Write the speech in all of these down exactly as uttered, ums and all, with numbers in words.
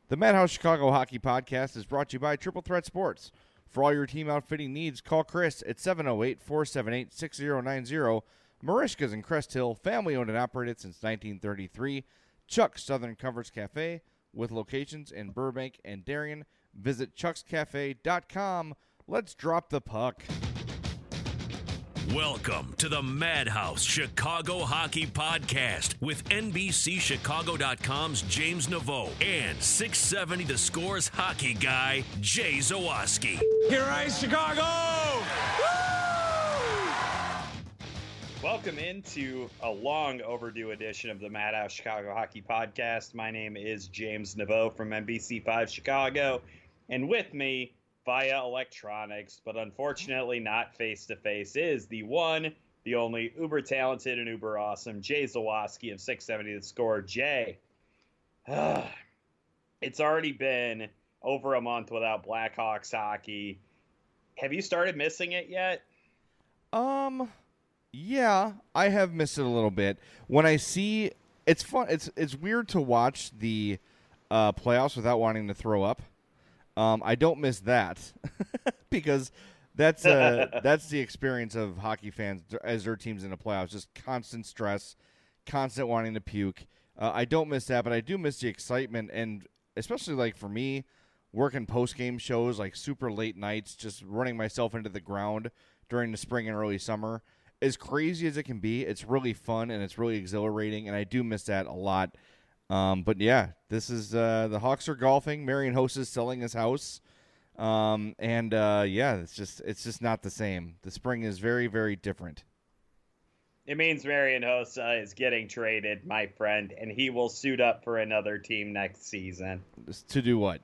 The Madhouse Chicago Hockey Podcast is brought to you by Triple Threat Sports. For all your team outfitting needs, call Chris at seven oh eight, four seven eight, six oh nine oh. Marishka's in Crest Hill, family-owned and operated since nineteen thirty-three. Chuck's Southern Comforts Cafe, with locations in Burbank and Darien. Visit chucks cafe dot com. Let's drop the puck. Welcome to the Madhouse Chicago Hockey Podcast with N B C Chicago dot com's James Naveau and six seventy The Score's hockey guy, Jay Zawaski. Here is Chicago! Woo! Welcome into a long overdue edition of the Madhouse Chicago Hockey Podcast. My name is James Naveau from N B C five Chicago, and with me via electronics, but unfortunately not face-to-face, is the one, the only uber-talented and uber-awesome Jay Zawaski of six seventy The Score. Jay, it's already been over a month without Blackhawks hockey. Have you started missing it yet? Um, yeah, I have missed it a little bit. When I see, it's fun. It's it's weird to watch the uh, playoffs without wanting to throw up. Um, I don't miss that because that's uh, that's the experience of hockey fans as their team's in the playoffs. Just constant stress, constant wanting to puke. Uh, I don't miss that, but I do miss the excitement, and especially like for me, working post game shows like super late nights, just running myself into the ground during the spring and early summer. As crazy as it can be, it's really fun and it's really exhilarating, and I do miss that a lot. Um, but yeah, this is uh, the Hawks are golfing. Marian Hossa is selling his house, um, and uh, yeah, it's just it's just not the same. The spring is very very different. It means Marian Hossa is getting traded, my friend, and he will suit up for another team next season. To do what?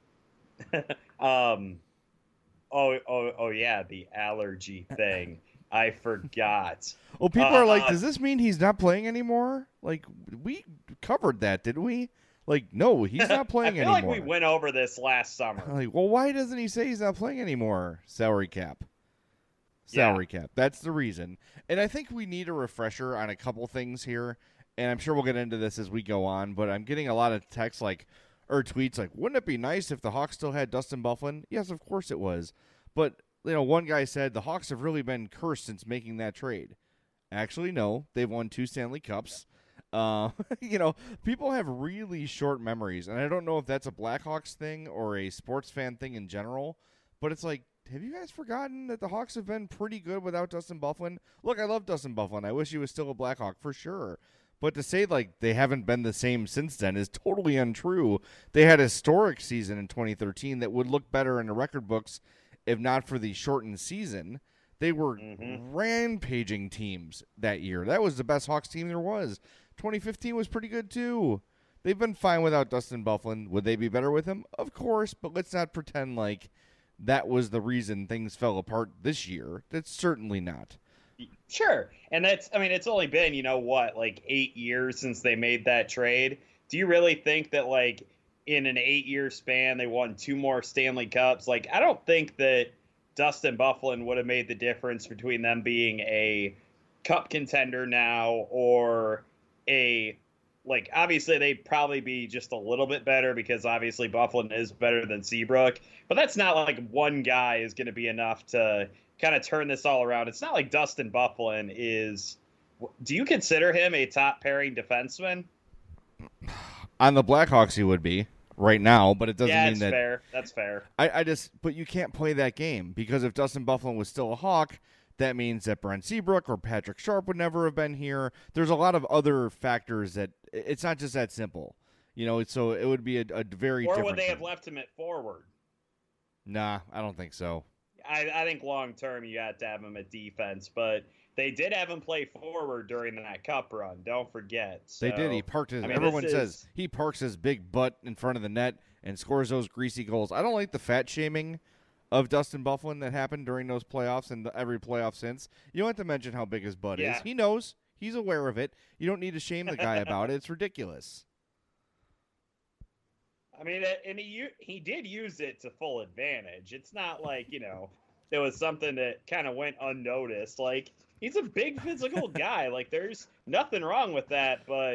um, oh oh oh yeah, the allergy thing. I forgot. Well, people uh, are like, does this mean he's not playing anymore? Like, we covered that, didn't we? Like, no, he's not playing I feel anymore. like we went over this last summer. Like, well, why doesn't he say he's not playing anymore? Salary cap. Salary yeah. cap. That's the reason. And I think we need a refresher on a couple things here, and I'm sure we'll get into this as we go on, but I'm getting a lot of texts like, or tweets like, wouldn't it be nice if the Hawks still had Dustin Byfuglien? Yes, of course it was. But you know, one guy said the Hawks have really been cursed since making that trade. Actually, no. They've won two Stanley Cups. Uh, you know, people have really short memories, and I don't know if that's a Blackhawks thing or a sports fan thing in general, but it's like, have you guys forgotten that the Hawks have been pretty good without Dustin Byfuglien? Look, I love Dustin Byfuglien. I wish he was still a Blackhawk for sure. But to say, like, they haven't been the same since then is totally untrue. They had a historic season in twenty thirteen that would look better in the record books if not for the shortened season. They were mm-hmm. rampaging teams that year. That was the best Hawks team there was. twenty fifteen was pretty good, too. They've been fine without Dustin Byfuglien. Would they be better with him? Of course, but let's not pretend like that was the reason things fell apart this year. That's certainly not. Sure. And that's, I mean, it's only been, you know, what, like eight years since they made that trade. Do you really think that, like, in an eight-year span, they won two more Stanley Cups? Like, I don't think that Dustin Byfuglien would have made the difference between them being a cup contender now or a, like, obviously they'd probably be just a little bit better because obviously Byfuglien is better than Seabrook, but that's not like one guy is going to be enough to kind of turn this all around. It's not like Dustin Byfuglien is, do you consider him a top pairing defenseman? On the Blackhawks, he would be. Right now, but it doesn't yeah, mean that. Yeah, that's fair. That's fair. I, I just, but you can't play that game because if Dustin Byfuglien was still a Hawk, that means that Brent Seabrook or Patrick Sharp would never have been here. There's a lot of other factors that it's not just that simple, you know. So it would be a, a very. Or different would they thing. have left him at forward? Nah, I don't think so. I, I think long term you got to have him at defense, but they did have him play forward during that cup run. Don't forget. So, they did. He parked his. I mean, everyone is, says he parks his big butt in front of the net and scores those greasy goals. I don't like the fat shaming of Dustin Byfuglien that happened during those playoffs and the, every playoff since. You don't have to mention how big his butt yeah. is. He knows. He's aware of it. You don't need to shame the guy about it. It's ridiculous. I mean, and he he did use it to full advantage. It's not like, you know, it was something that kind of went unnoticed. Like, he's a big physical guy. Like, there's nothing wrong with that, but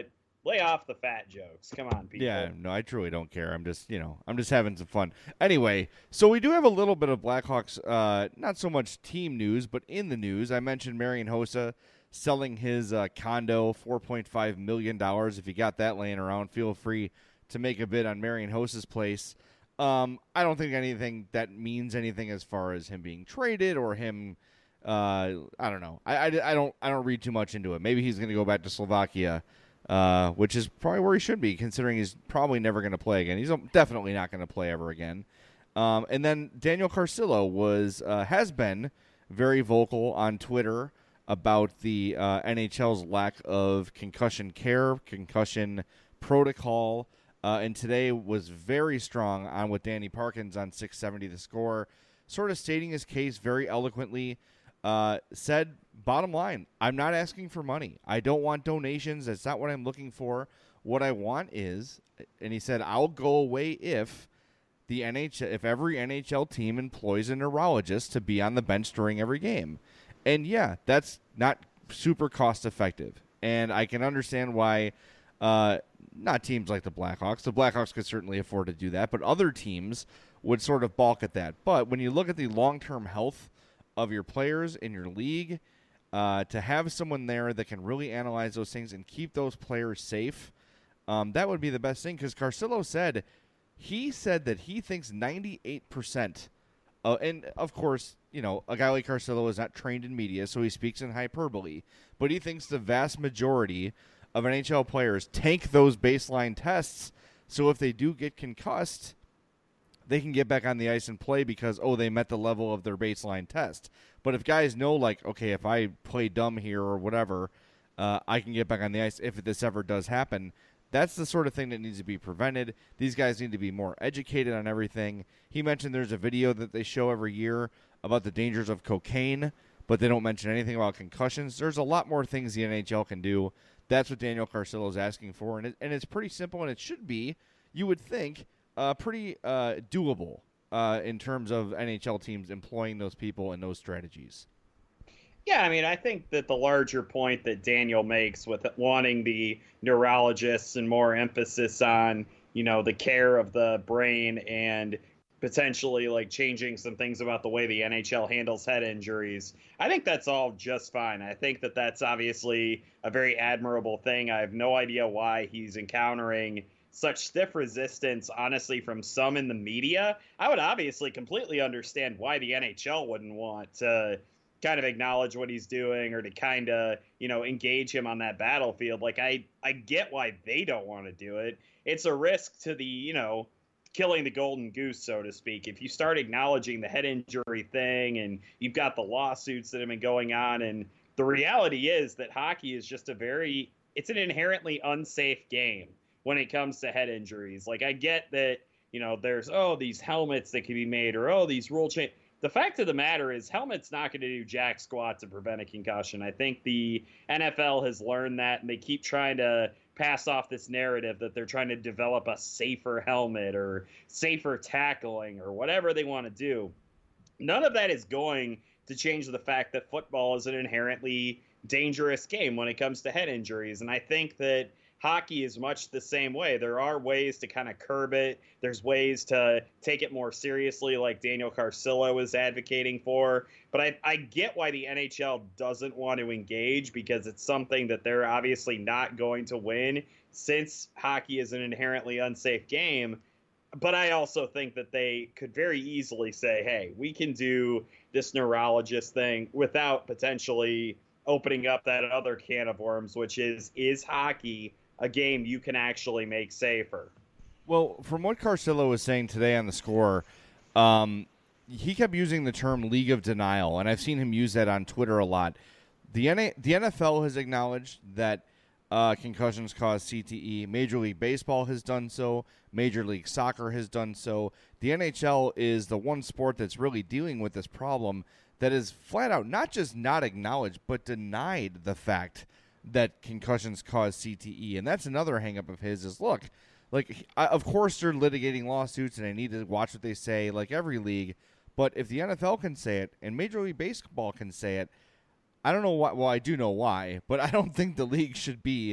lay off the fat jokes. Come on, people. Yeah, no, I truly don't care. I'm just, you know, I'm just having some fun. Anyway, so we do have a little bit of Blackhawks, uh, not so much team news, but in the news, I mentioned Marian Hossa selling his uh, condo, four point five million dollars. If you got that laying around, feel free to make a bid on Marian Hossa's place. Um, I don't think anything that means anything as far as him being traded or him. Uh, I don't know. I, I, I don't I don't read too much into it. Maybe he's going to go back to Slovakia. Uh, which is probably where he should be, considering he's probably never going to play again. He's definitely not going to play ever again. Um, and then Daniel Carcillo was uh, has been very vocal on Twitter about the uh, N H L's lack of concussion care, concussion protocol, uh, and today was very strong on with Danny Parkins on six seventy The Score, sort of stating his case very eloquently. Uh, said, bottom line, I'm not asking for money. I don't want donations. That's not what I'm looking for. What I want is, and he said, I'll go away if the N H L, if every N H L team employs a neurologist to be on the bench during every game. And yeah, that's not super cost effective. And I can understand why, uh, not teams like the Blackhawks. The Blackhawks could certainly afford to do that, but other teams would sort of balk at that. But when you look at the long-term health of your players in your league, uh, to have someone there that can really analyze those things and keep those players safe, um, that would be the best thing. Because Carcillo said, he said that he thinks ninety-eight percent, uh, and of course, you know, a guy like Carcillo is not trained in media, so he speaks in hyperbole, but he thinks the vast majority of N H L players tank those baseline tests, so if they do get concussed, they can get back on the ice and play because, oh, they met the level of their baseline test. But if guys know, like, okay, if I play dumb here or whatever, uh, I can get back on the ice if this ever does happen, that's the sort of thing that needs to be prevented. These guys need to be more educated on everything. He mentioned there's a video that they show every year about the dangers of cocaine, but they don't mention anything about concussions. There's a lot more things the N H L can do. That's what Daniel Carcillo is asking for, and, it, and it's pretty simple, and it should be, you would think, Uh, pretty uh, doable uh, in terms of N H L teams employing those people and those strategies. Yeah, I mean, I think that the larger point that Daniel makes with wanting the neurologists and more emphasis on, you know, the care of the brain and potentially like changing some things about the way the N H L handles head injuries, I think that's all just fine. I think that that's obviously a very admirable thing. I have no idea why he's encountering such stiff resistance, honestly, from some in the media. I would obviously completely understand why the N H L wouldn't want to kind of acknowledge what he's doing or to kind of, you know, engage him on that battlefield. Like, I, I get why they don't want to do it. It's a risk to the, you know, killing the golden goose, so to speak. If you start acknowledging the head injury thing and you've got the lawsuits that have been going on, and the reality is that hockey is just a very, it's an inherently unsafe game when it comes to head injuries. Like, I get that, you know, there's, oh, these helmets that can be made, or, oh, these rule change. The fact of the matter is helmets not going to do jack squat to prevent a concussion. I think the N F L has learned that, and they keep trying to pass off this narrative that they're trying to develop a safer helmet or safer tackling or whatever they want to do. None of that is going to change the fact that football is an inherently dangerous game when it comes to head injuries. And I think that hockey is much the same way. There are ways to kind of curb it. There's ways to take it more seriously, like Daniel Carcillo is advocating for. But I, I get why the N H L doesn't want to engage, because it's something that they're obviously not going to win, since hockey is an inherently unsafe game. But I also think that they could very easily say, hey, we can do this neurologist thing without potentially opening up that other can of worms, which is, is hockey a game you can actually make safer? Well, from what Carcillo was saying today on The Score, um, he kept using the term league of denial, and I've seen him use that on Twitter a lot. The N A- the N F L has acknowledged that uh, concussions cause C T E. Major League Baseball has done so. Major League Soccer has done so. The N H L is the one sport that's really dealing with this problem that is flat out not just not acknowledged, but denied the fact that concussions cause C T E. And that's another hang-up of his is, look, like, I, of course they're litigating lawsuits and I need to watch what they say, like every league. But if the N F L can say it and Major League Baseball can say it, I don't know why. Well, I do know why, but I don't think the league should be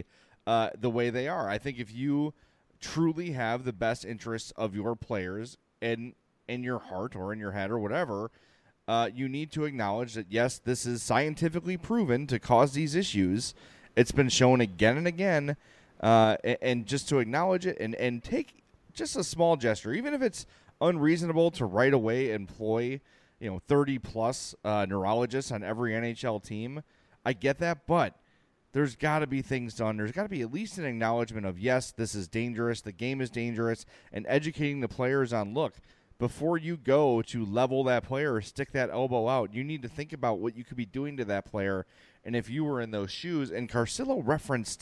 uh, the way they are. I think if you truly have the best interests of your players in in your heart or in your head or whatever, uh, you need to acknowledge that, yes, this is scientifically proven to cause these issues. It's been shown again and again, uh, and, and just to acknowledge it and, and take just a small gesture, even if it's unreasonable to right away employ, you know, thirty plus uh, neurologists on every N H L team. I get that, but there's got to be things done. There's got to be at least an acknowledgement of, yes, this is dangerous, the game is dangerous, and educating the players on, look, before you go to level that player or stick that elbow out, you need to think about what you could be doing to that player. And if you were in those shoes, and Carcillo referenced,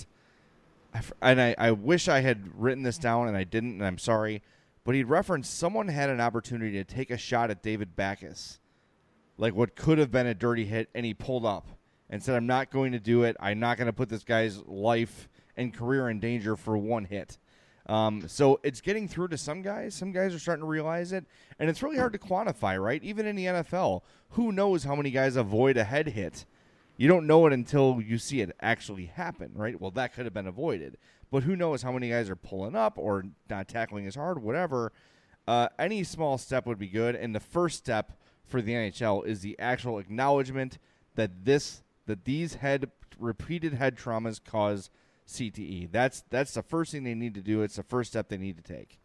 and I, I wish I had written this down and I didn't, and I'm sorry, but he referenced someone had an opportunity to take a shot at David Backes, like what could have been a dirty hit, and he pulled up and said, I'm not going to do it. I'm not going to put this guy's life and career in danger for one hit. Um, so it's getting through to some guys. Some guys are starting to realize it, and it's really hard to quantify, right? Even in the N F L, who knows how many guys avoid a head hit? You don't know it until you see it actually happen, right? Well, that could have been avoided. But who knows how many guys are pulling up or not tackling as hard, whatever. Uh, any small step would be good, and the first step for the N H L is the actual acknowledgement that this that these head repeated head traumas cause C T E. That's that's the first thing they need to do. It's the first step they need to take.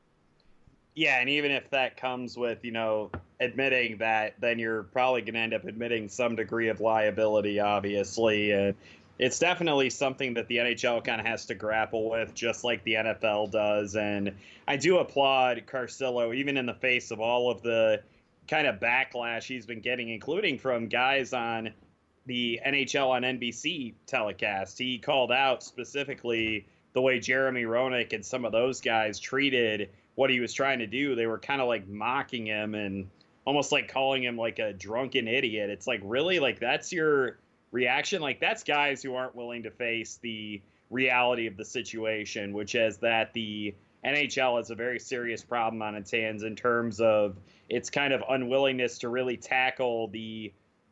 Yeah, and even if that comes with, you know, admitting that, then you're probably going to end up admitting some degree of liability, obviously. And it's definitely something that the N H L kind of has to grapple with, just like the N F L does. And I do applaud Carcillo, even in the face of all of the kind of backlash he's been getting, including from guys on the N H L on N B C telecast. He called out specifically the way Jeremy Roenick and some of those guys treated what he was trying to do. They were kind of like mocking him and almost like calling him like a drunken idiot. It's like, really? Like, that's your reaction? Like, that's guys who aren't willing to face the reality of the situation, which is that the N H L has a very serious problem on its hands in terms of its kind of unwillingness to really tackle the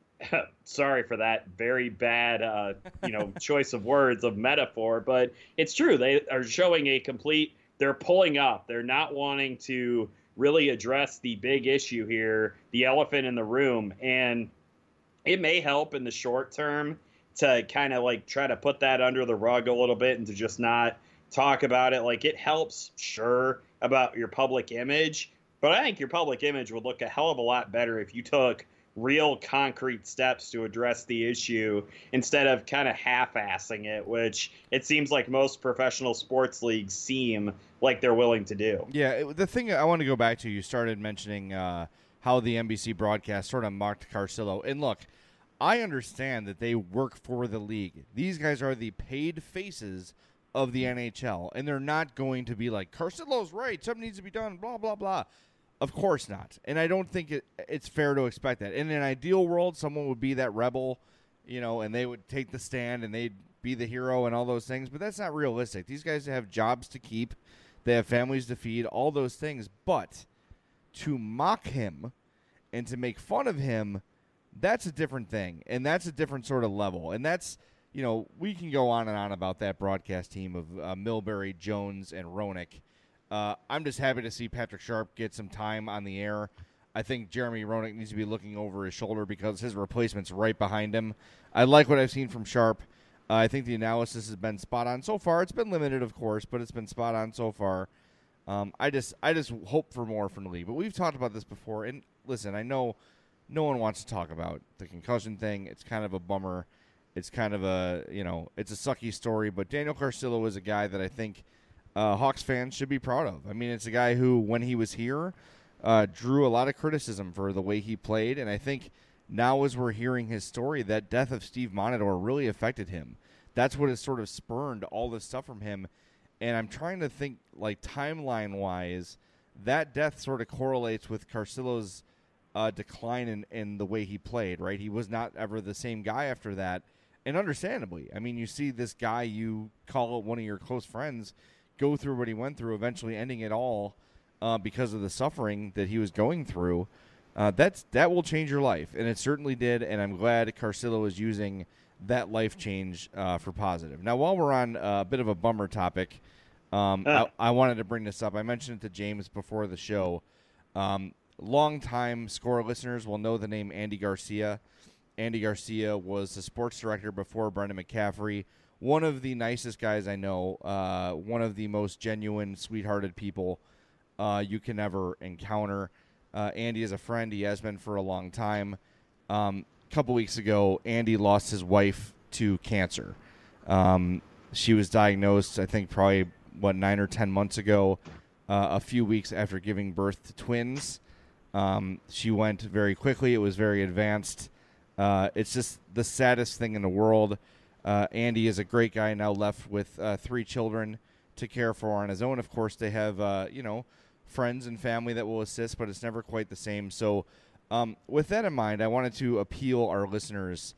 sorry for that very bad, uh, you know, choice of words of metaphor, but it's true. They are showing a complete, they're pulling up. They're not wanting to really address the big issue here, the elephant in the room. And it may help in the short term to kind of like try to put that under the rug a little bit and to just not talk about it. Like, it helps, sure, about your public image, but I think your public image would look a hell of a lot better if you took real concrete steps to address the issue instead of kind of half-assing it, which it seems like most professional sports leagues seem like they're willing to do. Yeah, it, the thing I want to go back to, you started mentioning uh, how the N B C broadcast sort of mocked Carcillo. And look, I understand that they work for the league. These guys are the paid faces of the N H L, and they're not going to be like, Carcillo's right, something needs to be done, blah, blah, blah. Of course not. And I don't think it, it's fair to expect that. In an ideal world, someone would be that rebel, you know, and they would take the stand and they'd be the hero and all those things. But that's not realistic. These guys have jobs to keep. They have families to feed, all those things. But to mock him and to make fun of him, that's a different thing. And that's a different sort of level. And that's, you know, we can go on and on about that broadcast team of uh, Milbury, Jones, and Roenick. Uh, I'm just happy to see Patrick Sharp get some time on the air. I think Jeremy Roenick needs to be looking over his shoulder because his replacement's right behind him. I like what I've seen from Sharp. Uh, I think the analysis has been spot on so far. It's been limited, of course, but it's been spot on so far. Um, I just I just hope for more from the league. But we've talked about this before. And listen, I know no one wants to talk about the concussion thing. It's kind of a bummer. It's kind of a, you know, it's a sucky story. But Daniel Carcillo is a guy that I think Uh, Hawks fans should be proud of. I mean, it's a guy who, when he was here, uh, drew a lot of criticism for the way he played, and I think now as we're hearing his story, that death of Steve Monador really affected him. That's what has sort of spurned all this stuff from him, and I'm trying to think, like, timeline-wise, that death sort of correlates with Carcillo's uh, decline in, in the way he played, right? He was not ever the same guy after that, and understandably. I mean, you see this guy you call one of your close friends go through what he went through, eventually ending it all uh, because of the suffering that he was going through. Uh, that's that will change your life, and it certainly did, and I'm glad Carcillo is using that life change uh, for positive. Now, while we're on a bit of a bummer topic, um, Uh. I, I wanted to bring this up. I mentioned it to James before the show. Um, Long-time Score listeners will know the name Andy Garcia. Andy Garcia was the sports director before Brendan McCaffrey. One of the nicest guys I know. Uh, one of the most genuine, sweethearted people uh, you can ever encounter. Uh, Andy is a friend. He has been for a long time. Um, a couple weeks ago, Andy lost his wife to cancer. Um, she was diagnosed, I think, probably, what, nine or ten months ago, uh, a few weeks after giving birth to twins. Um, she went very quickly. It was very advanced. Uh, it's just the saddest thing in the world. Uh, Andy is a great guy, now left with uh, three children to care for on his own. Of course, they have, uh, you know, friends and family that will assist, but it's never quite the same. So um, with that in mind, I wanted to appeal our listeners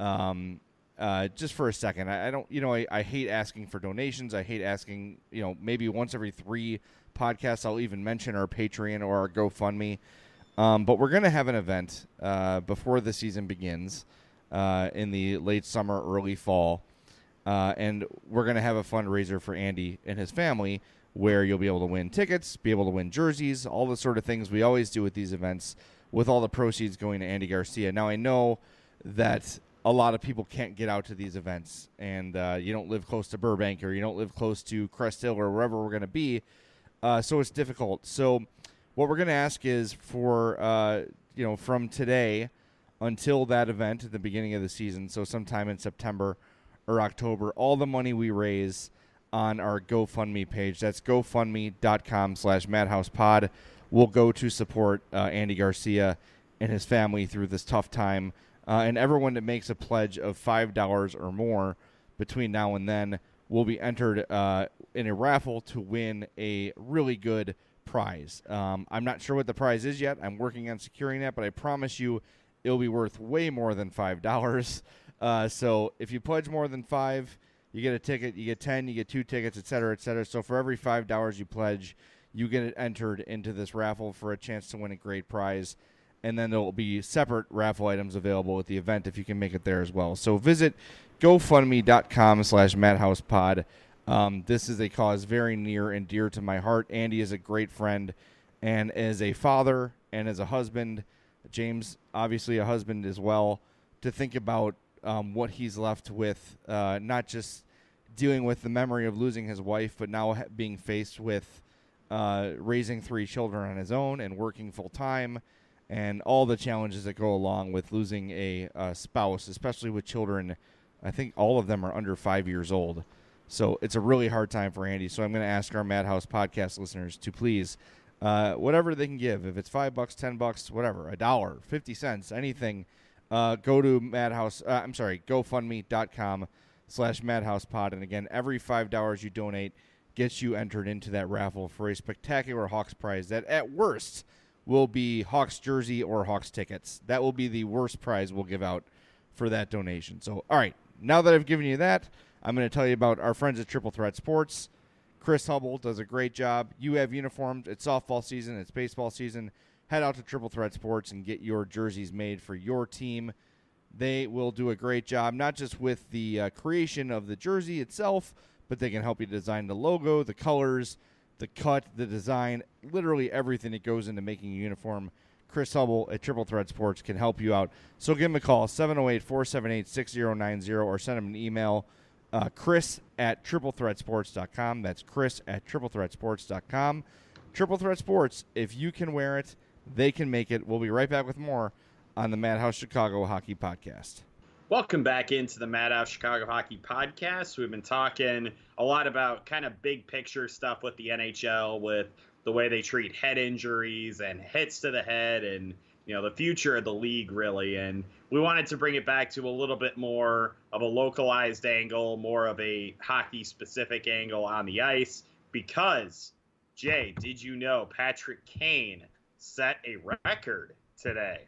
um, uh, just for a second. I, I don't, you know, I, I hate asking for donations. I hate asking, you know, maybe once every three podcasts I'll even mention our Patreon or our GoFundMe. Um, but we're going to have an event uh, before the season begins uh, in the late summer, early fall. Uh, and we're going to have a fundraiser for Andy and his family where you'll be able to win tickets, be able to win jerseys, all the sort of things we always do with these events, with all the proceeds going to Andy Garcia. Now, I know that a lot of people can't get out to these events, and uh, you don't live close to Burbank or you don't live close to Crest Hill or wherever we're going to be, uh, so it's difficult. So what we're going to ask is for, uh, you know, from today until that event at the beginning of the season, so sometime in September or October, all the money we raise on our GoFundMe page, that's gofundme.com slash madhousepod, will go to support uh, Andy Garcia and his family through this tough time. Uh, and everyone that makes a pledge of five dollars or more between now and then will be entered uh, in a raffle to win a really good prize. Um, I'm not sure what the prize is yet. I'm working on securing that, but I promise you it'll be worth way more than five dollars. Uh, so if you pledge more than five, you get a ticket, you get ten, you get two tickets, et cetera, et cetera. So for every five dollars you pledge, you get it entered into this raffle for a chance to win a great prize. And then there will be separate raffle items available at the event if you can make it there as well. So visit gofundme.com slash madhousepod. Um, this is a cause very near and dear to my heart. Andy is a great friend, and as a father and as a husband, James, obviously a husband as well, to think about um, what he's left with, uh, not just dealing with the memory of losing his wife, but now ha- being faced with uh, raising three children on his own and working full-time, and all the challenges that go along with losing a, a spouse, especially with children. I think all of them are under five years old. So it's a really hard time for Andy. So I'm going to ask our Madhouse podcast listeners to please, uh, whatever they can give, if it's five bucks, ten bucks, whatever, a dollar, fifty cents, anything, uh, go to Madhouse. Uh, I'm sorry, GoFundMe.com slash MadhousePod. And again, every five dollars you donate gets you entered into that raffle for a spectacular Hawks prize that, at worst, will be Hawks jersey or Hawks tickets. That will be the worst prize we'll give out for that donation. So, all right, now that I've given you that, I'm going to tell you about our friends at Triple Threat Sports. Chris Hubble does a great job. You have uniforms. It's softball season. It's baseball season. Head out to Triple Threat Sports and get your jerseys made for your team. They will do a great job, not just with the uh, creation of the jersey itself, but they can help you design the logo, the colors, the cut, the design, literally everything that goes into making a uniform. Chris Hubble at Triple Threat Sports can help you out. So give him a call, seven oh eight, four seven eight, six oh nine oh, or send him an email, uh, chris at triple threat sports dot com. That's chris at triple threat sports dot com. Triple Threat Sports, if you can wear it, they can make it. We'll be right back with more on the Madhouse Chicago Hockey Podcast. Welcome back into the Madhouse Chicago Hockey Podcast. We've been talking a lot about kind of big picture stuff with the N H L, with the way they treat head injuries and hits to the head and, you know, the future of the league, really. And we wanted to bring it back to a little bit more of a localized angle, more of a hockey-specific angle on the ice, because, Jay, did you know Patrick Kane set a record today?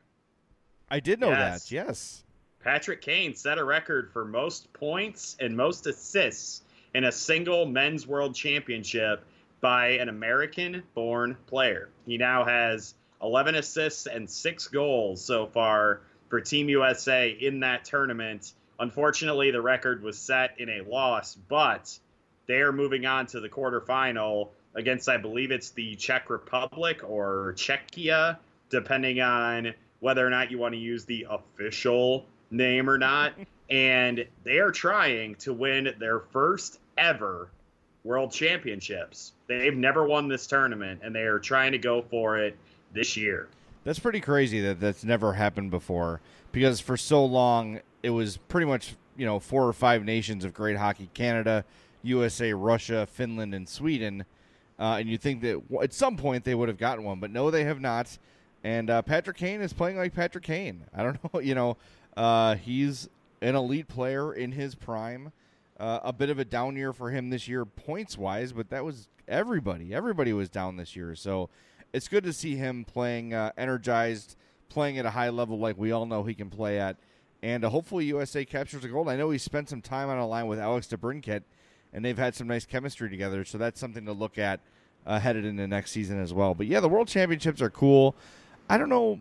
I did know Yes. that, yes. Patrick Kane set a record for most points and most assists in a single men's world championship by an American-born player. He now has eleven assists and six goals so far for Team U S A in that tournament, Unfortunately, the record was set in a loss, but they are moving on to the quarterfinal against, I believe it's the Czech Republic or Czechia, depending on whether or not you want to use the official name or not. And they are trying to win their first ever World Championships. They've never won this tournament, and they are trying to go for it this year. That's pretty crazy that that's never happened before, because for so long it was pretty much, you know, four or five nations of great hockey: Canada, U S A, Russia, Finland, and Sweden. Uh, and you think that at some point they would have gotten one, but no, they have not. And uh, Patrick Kane is playing like Patrick Kane. I don't know, you know, uh, he's an elite player in his prime. Uh, a bit of a down year for him this year points-wise, but that was everybody. Everybody was down this year. So it's good to see him playing uh, energized, playing at a high level like we all know he can play at. And uh, hopefully U S A captures a gold. I know he spent some time on a line with Alex DeBrincat, and they've had some nice chemistry together. So that's something to look at uh, headed into next season as well. But, yeah, the World Championships are cool. I don't know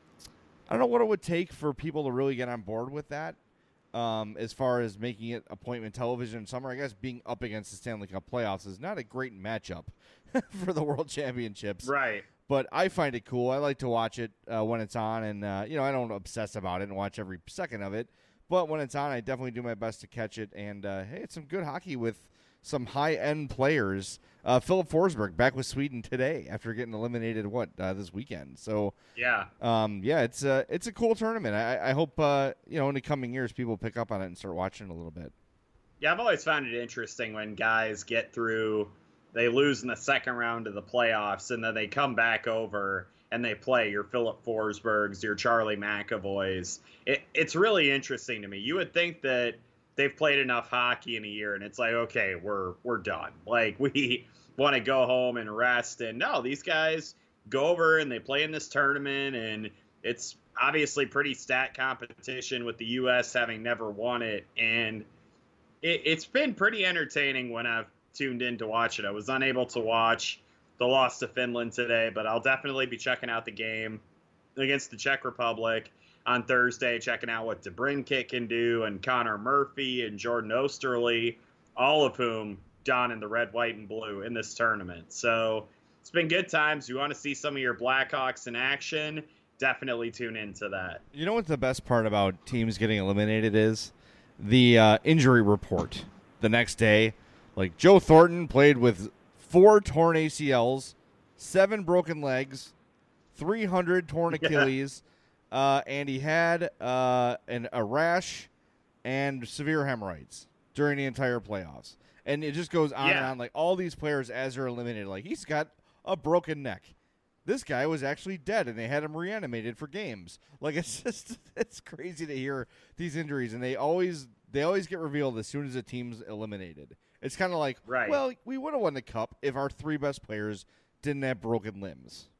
I don't know what it would take for people to really get on board with that. Um, as far as making it appointment television in summer, I guess being up against the Stanley Cup playoffs is not a great matchup for the World Championships. Right. But I find it cool. I like to watch it uh, when it's on, and uh, you know, I don't obsess about it and watch every second of it. But when it's on, I definitely do my best to catch it. And uh, hey, it's some good hockey with some high-end players. Uh, Philip Forsberg back with Sweden today after getting eliminated, what, uh, this weekend. So, yeah, um, yeah, it's a, it's a cool tournament. I, I hope, uh, you know, in the coming years, people pick up on it and start watching it a little bit. Yeah, I've always found it interesting when guys get through, they lose in the second round of the playoffs, and then they come back over and they play your Philip Forsbergs, your Charlie McAvoys. It, it's really interesting to me. You would think that they've played enough hockey in a year, and it's like, okay, we're we're done. Like, we want to go home and rest. And no, these guys go over and they play in this tournament, and it's obviously pretty stat competition with the U S having never won it. And it, it's been pretty entertaining when I've tuned in to watch it. I was unable to watch the loss to Finland today, but I'll definitely be checking out the game against the Czech Republic on Thursday, checking out what DeBrincat can do, and Connor Murphy and Jordan Osterley, all of whom don in the red, white, and blue in this tournament. So it's been good times. You want to see some of your Blackhawks in action, definitely tune into that. You know what the best part about teams getting eliminated is? The uh, injury report the next day. Like, Joe Thornton played with four torn A C Ls, seven broken legs, three hundred torn Achilles, uh, and he had uh, an, a rash and severe hemorrhoids during the entire playoffs. And it just goes on yeah. and on. Like, all these players, as they're eliminated, like, he's got a broken neck. This guy was actually dead, and they had him reanimated for games. Like, it's just, it's crazy to hear these injuries, and they always they always get revealed as soon as a team's eliminated. It's kind of like, right. well, we would have won the cup if our three best players didn't have broken limbs.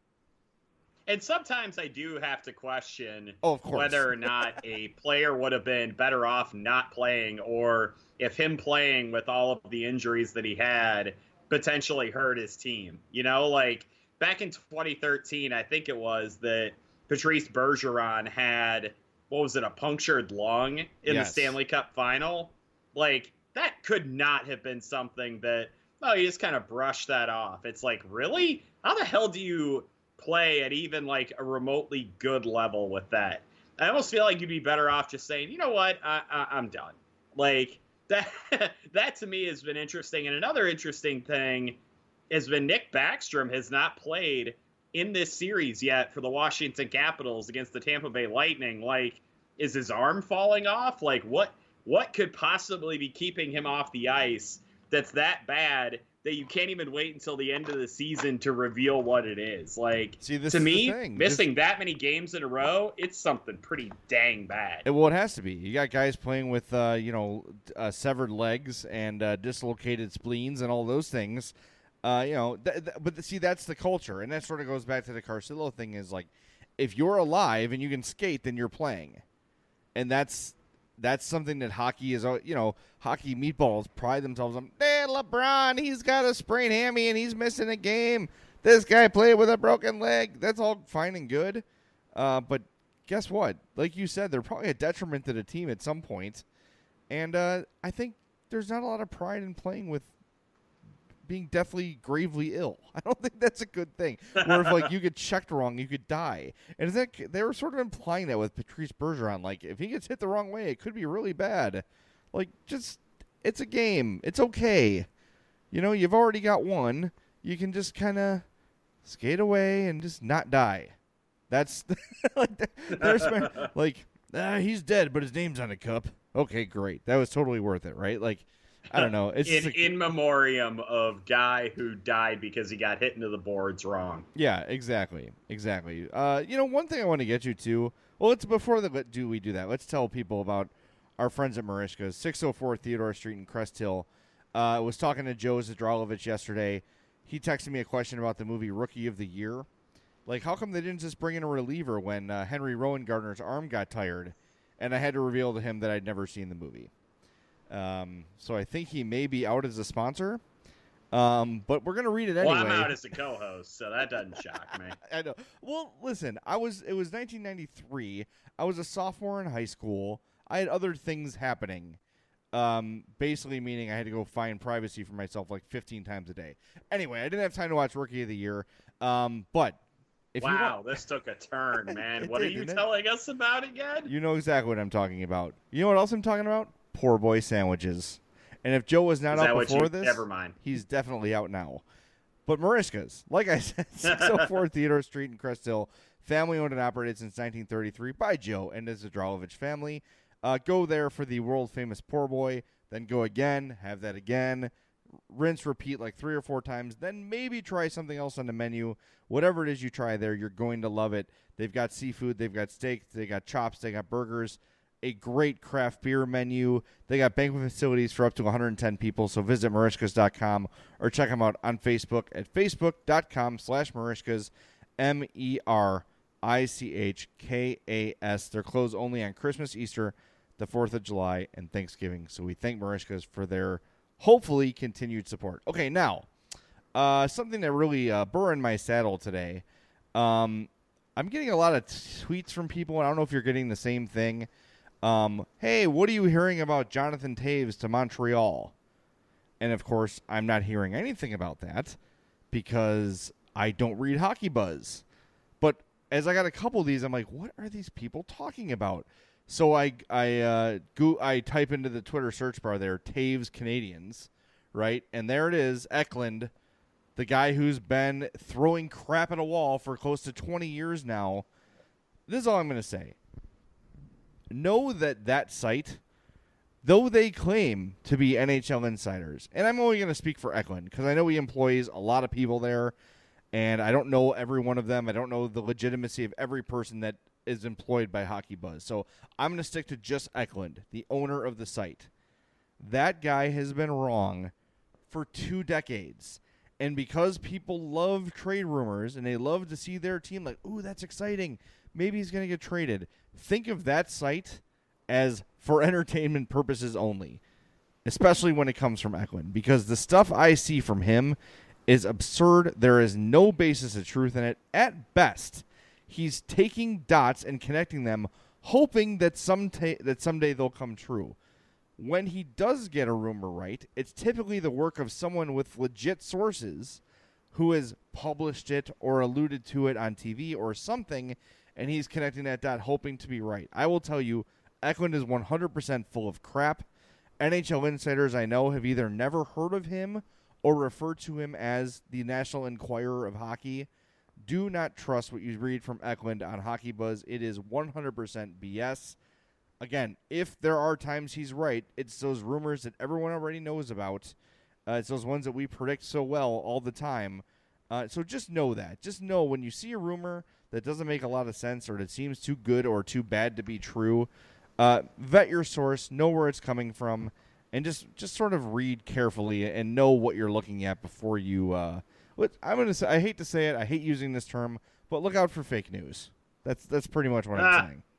And sometimes I do have to question oh, of course. whether or not a player would have been better off not playing, or if him playing with all of the injuries that he had potentially hurt his team. You know, like back in twenty thirteen, I think it was that Patrice Bergeron had, what was it, a punctured lung in yes. the Stanley Cup final. Like, that could not have been something that, oh, you just kind of brush that off. It's like, really? How the hell do you play at even like a remotely good level with that? I almost feel like you'd be better off just saying, you know what, I, I, I'm done. Like, that, that to me has been interesting. And another interesting thing has been Nick Backstrom has not played in this series yet for the Washington Capitals against the Tampa Bay Lightning. Like, is his arm falling off? Like, what what could possibly be keeping him off the ice that's that bad that you can't even wait until the end of the season to reveal what it is? Like, See, this to is me, the thing. missing This... that many games in a row, it's something pretty dang bad. It, well, it has to be. You got guys playing with, uh, you know, uh, severed legs and uh, dislocated spleens and all those things. Uh, you know, th- th- but see, that's the culture, and that sort of goes back to the Carcillo thing. Is like, if you're alive and you can skate, then you're playing, and that's that's something that hockey is. You know, hockey meatballs pride themselves on. Hey, LeBron, he's got a sprained hammy and he's missing a game. This guy played with a broken leg. That's all fine and good, uh, but guess what? Like you said, they're probably a detriment to the team at some point. And uh, I think there's not a lot of pride in playing with being deathly, gravely ill. I don't think that's a good thing. Where if like you get checked wrong, you could die. And is that they were sort of implying that with Patrice Bergeron. Like if he gets hit the wrong way, it could be really bad. Like just it's a game. It's okay. You know, you've already got one. You can just kind of skate away and just not die. That's like there's my, like ah, he's dead, but his name's on a cup. Okay, great. That was totally worth it, right? Like. I don't know. It's in, like, in memoriam of guy who died because he got hit into the boards wrong. Yeah, exactly, exactly. Uh, you know, one thing I want to get you to. Well, it's before the do we do that. Let's tell people about our friends at Merichka's, six oh four Theodore Street in Crest Hill. Uh, I was talking to Joe Zadralovich yesterday. He texted me a question about the movie Rookie of the Year. Like, how come they didn't just bring in a reliever when uh, Henry Rowan Gardner's arm got tired? And I had to reveal to him that I'd never seen the movie. Um, so I think he may be out as a sponsor, um, but we're going to read it anyway. Well, I'm out as a co-host, so that doesn't shock me. I know. Well, listen, I was, it was nineteen ninety-three. I was a sophomore in high school. I had other things happening. Um, basically meaning I had to go find privacy for myself like fifteen times a day. Anyway, I didn't have time to watch Rookie of the Year. Um, but if wow, you want, this took a turn, man. What did, are you didn't it? telling us about again? You know exactly what I'm talking about. You know what else I'm talking about? Poor boy sandwiches. And if Joe was not Is out that what before you- this, never mind. he's definitely out now. But Merichka's, like I said, six oh four Theodore Street in Crest Hill, family owned and operated since nineteen thirty-three by Joe and his Zadralovich family. Uh, go there for the world famous poor boy, then go again, have that again, rinse, repeat like three or four times, then maybe try something else on the menu. Whatever it is you try there, you're going to love it. They've got seafood, they've got steak, they got chops, they got burgers. A great craft beer menu. They got banquet facilities for up to one hundred ten people, so visit Merichkas dot com or check them out on Facebook at facebook.com slash Merichkas, M E R I C H K A S. They're closed only on Christmas, Easter, the fourth of July, and Thanksgiving, so we thank Merichkas for their hopefully continued support. Okay, now, uh, something that really uh, burned my saddle today. Um, I'm getting a lot of t- tweets from people, and I don't know if you're getting the same thing. Um, hey, what are you hearing about Jonathan Toews to Montreal? And, of course, I'm not hearing anything about that because I don't read Hockey Buzz. But as I got a couple of these, I'm like, what are these people talking about? So I I uh, go, I type into the Twitter search bar there, Toews Canadians, right? And there it is, Eklund, the guy who's been throwing crap at a wall for close to twenty years now. This is all I'm going to say. Know that that site, though they claim to be N H L insiders, and I'm only going to speak for Eklund because I know he employs a lot of people there, and I don't know every one of them. I don't know the legitimacy of every person that is employed by Hockey Buzz. So I'm going to stick to just Eklund, the owner of the site. That guy has been wrong for two decades. And because people love trade rumors and they love to see their team like, ooh, that's exciting, maybe he's going to get traded. Think of that site as for entertainment purposes only, especially when it comes from Eklund, because the stuff I see from him is absurd. There is no basis of truth in it. At best, he's taking dots and connecting them, hoping that some ta- that someday they'll come true. When he does get a rumor right, it's typically the work of someone with legit sources who has published it or alluded to it on T V or something, and he's connecting that dot, hoping to be right. I will tell you, Eklund is one hundred percent full of crap. N H L insiders I know have either never heard of him or refer to him as the National Enquirer of Hockey. Do not trust what you read from Eklund on Hockey Buzz. It is one hundred percent B S. Again, if there are times he's right, it's those rumors that everyone already knows about. Uh, it's those ones that we predict so well all the time. Uh, so just know that. Just know when you see a rumor that doesn't make a lot of sense or that seems too good or too bad to be true, uh, vet your source, know where it's coming from, and just, just sort of read carefully and know what you're looking at before you uh, what I'm gonna say. I hate to say it. I hate using this term, but look out for fake news. That's that's pretty much what Ah. I'm saying.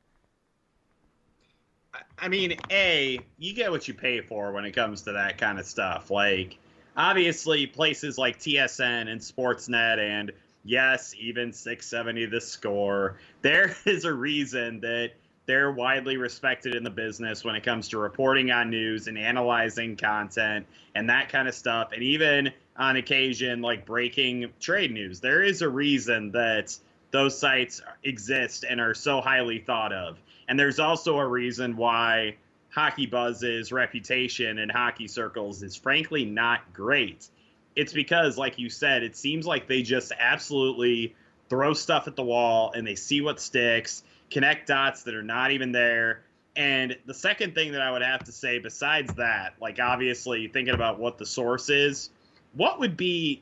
I mean, A, you get what you pay for when it comes to that kind of stuff. Like, obviously, places like T S N and Sportsnet and, yes, even six seventy The Score, there is a reason that They're widely respected in the business when it comes to reporting on news and analyzing content and that kind of stuff. And even on occasion, like breaking trade news. There is a reason that those sites exist and are so highly thought of. And there's also a reason why Hockey Buzz's reputation in hockey circles is frankly not great. It's because, like you said, it seems like they just absolutely throw stuff at the wall and they see what sticks, connect dots that are not even there. And the second thing that I would have to say besides that, like obviously thinking about what the source is, what would be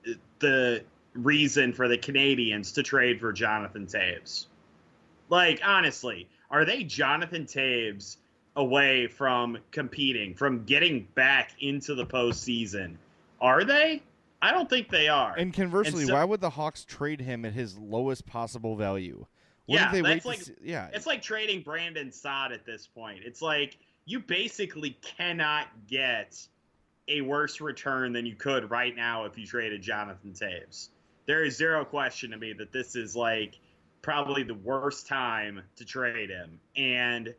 the reason for the Canadians to trade for Jonathan Toews? Like, honestly, are they Jonathan Toews away from competing, from getting back into the postseason? Are they? I don't think they are. And conversely, and so, why would the Hawks trade him at his lowest possible value? Yeah, they that's wait like, see, yeah, it's like trading Brandon Saad at this point. It's like you basically cannot get a worse return than you could right now if you traded Jonathan Toews. There is zero question to me that this is like probably the worst time to trade him. And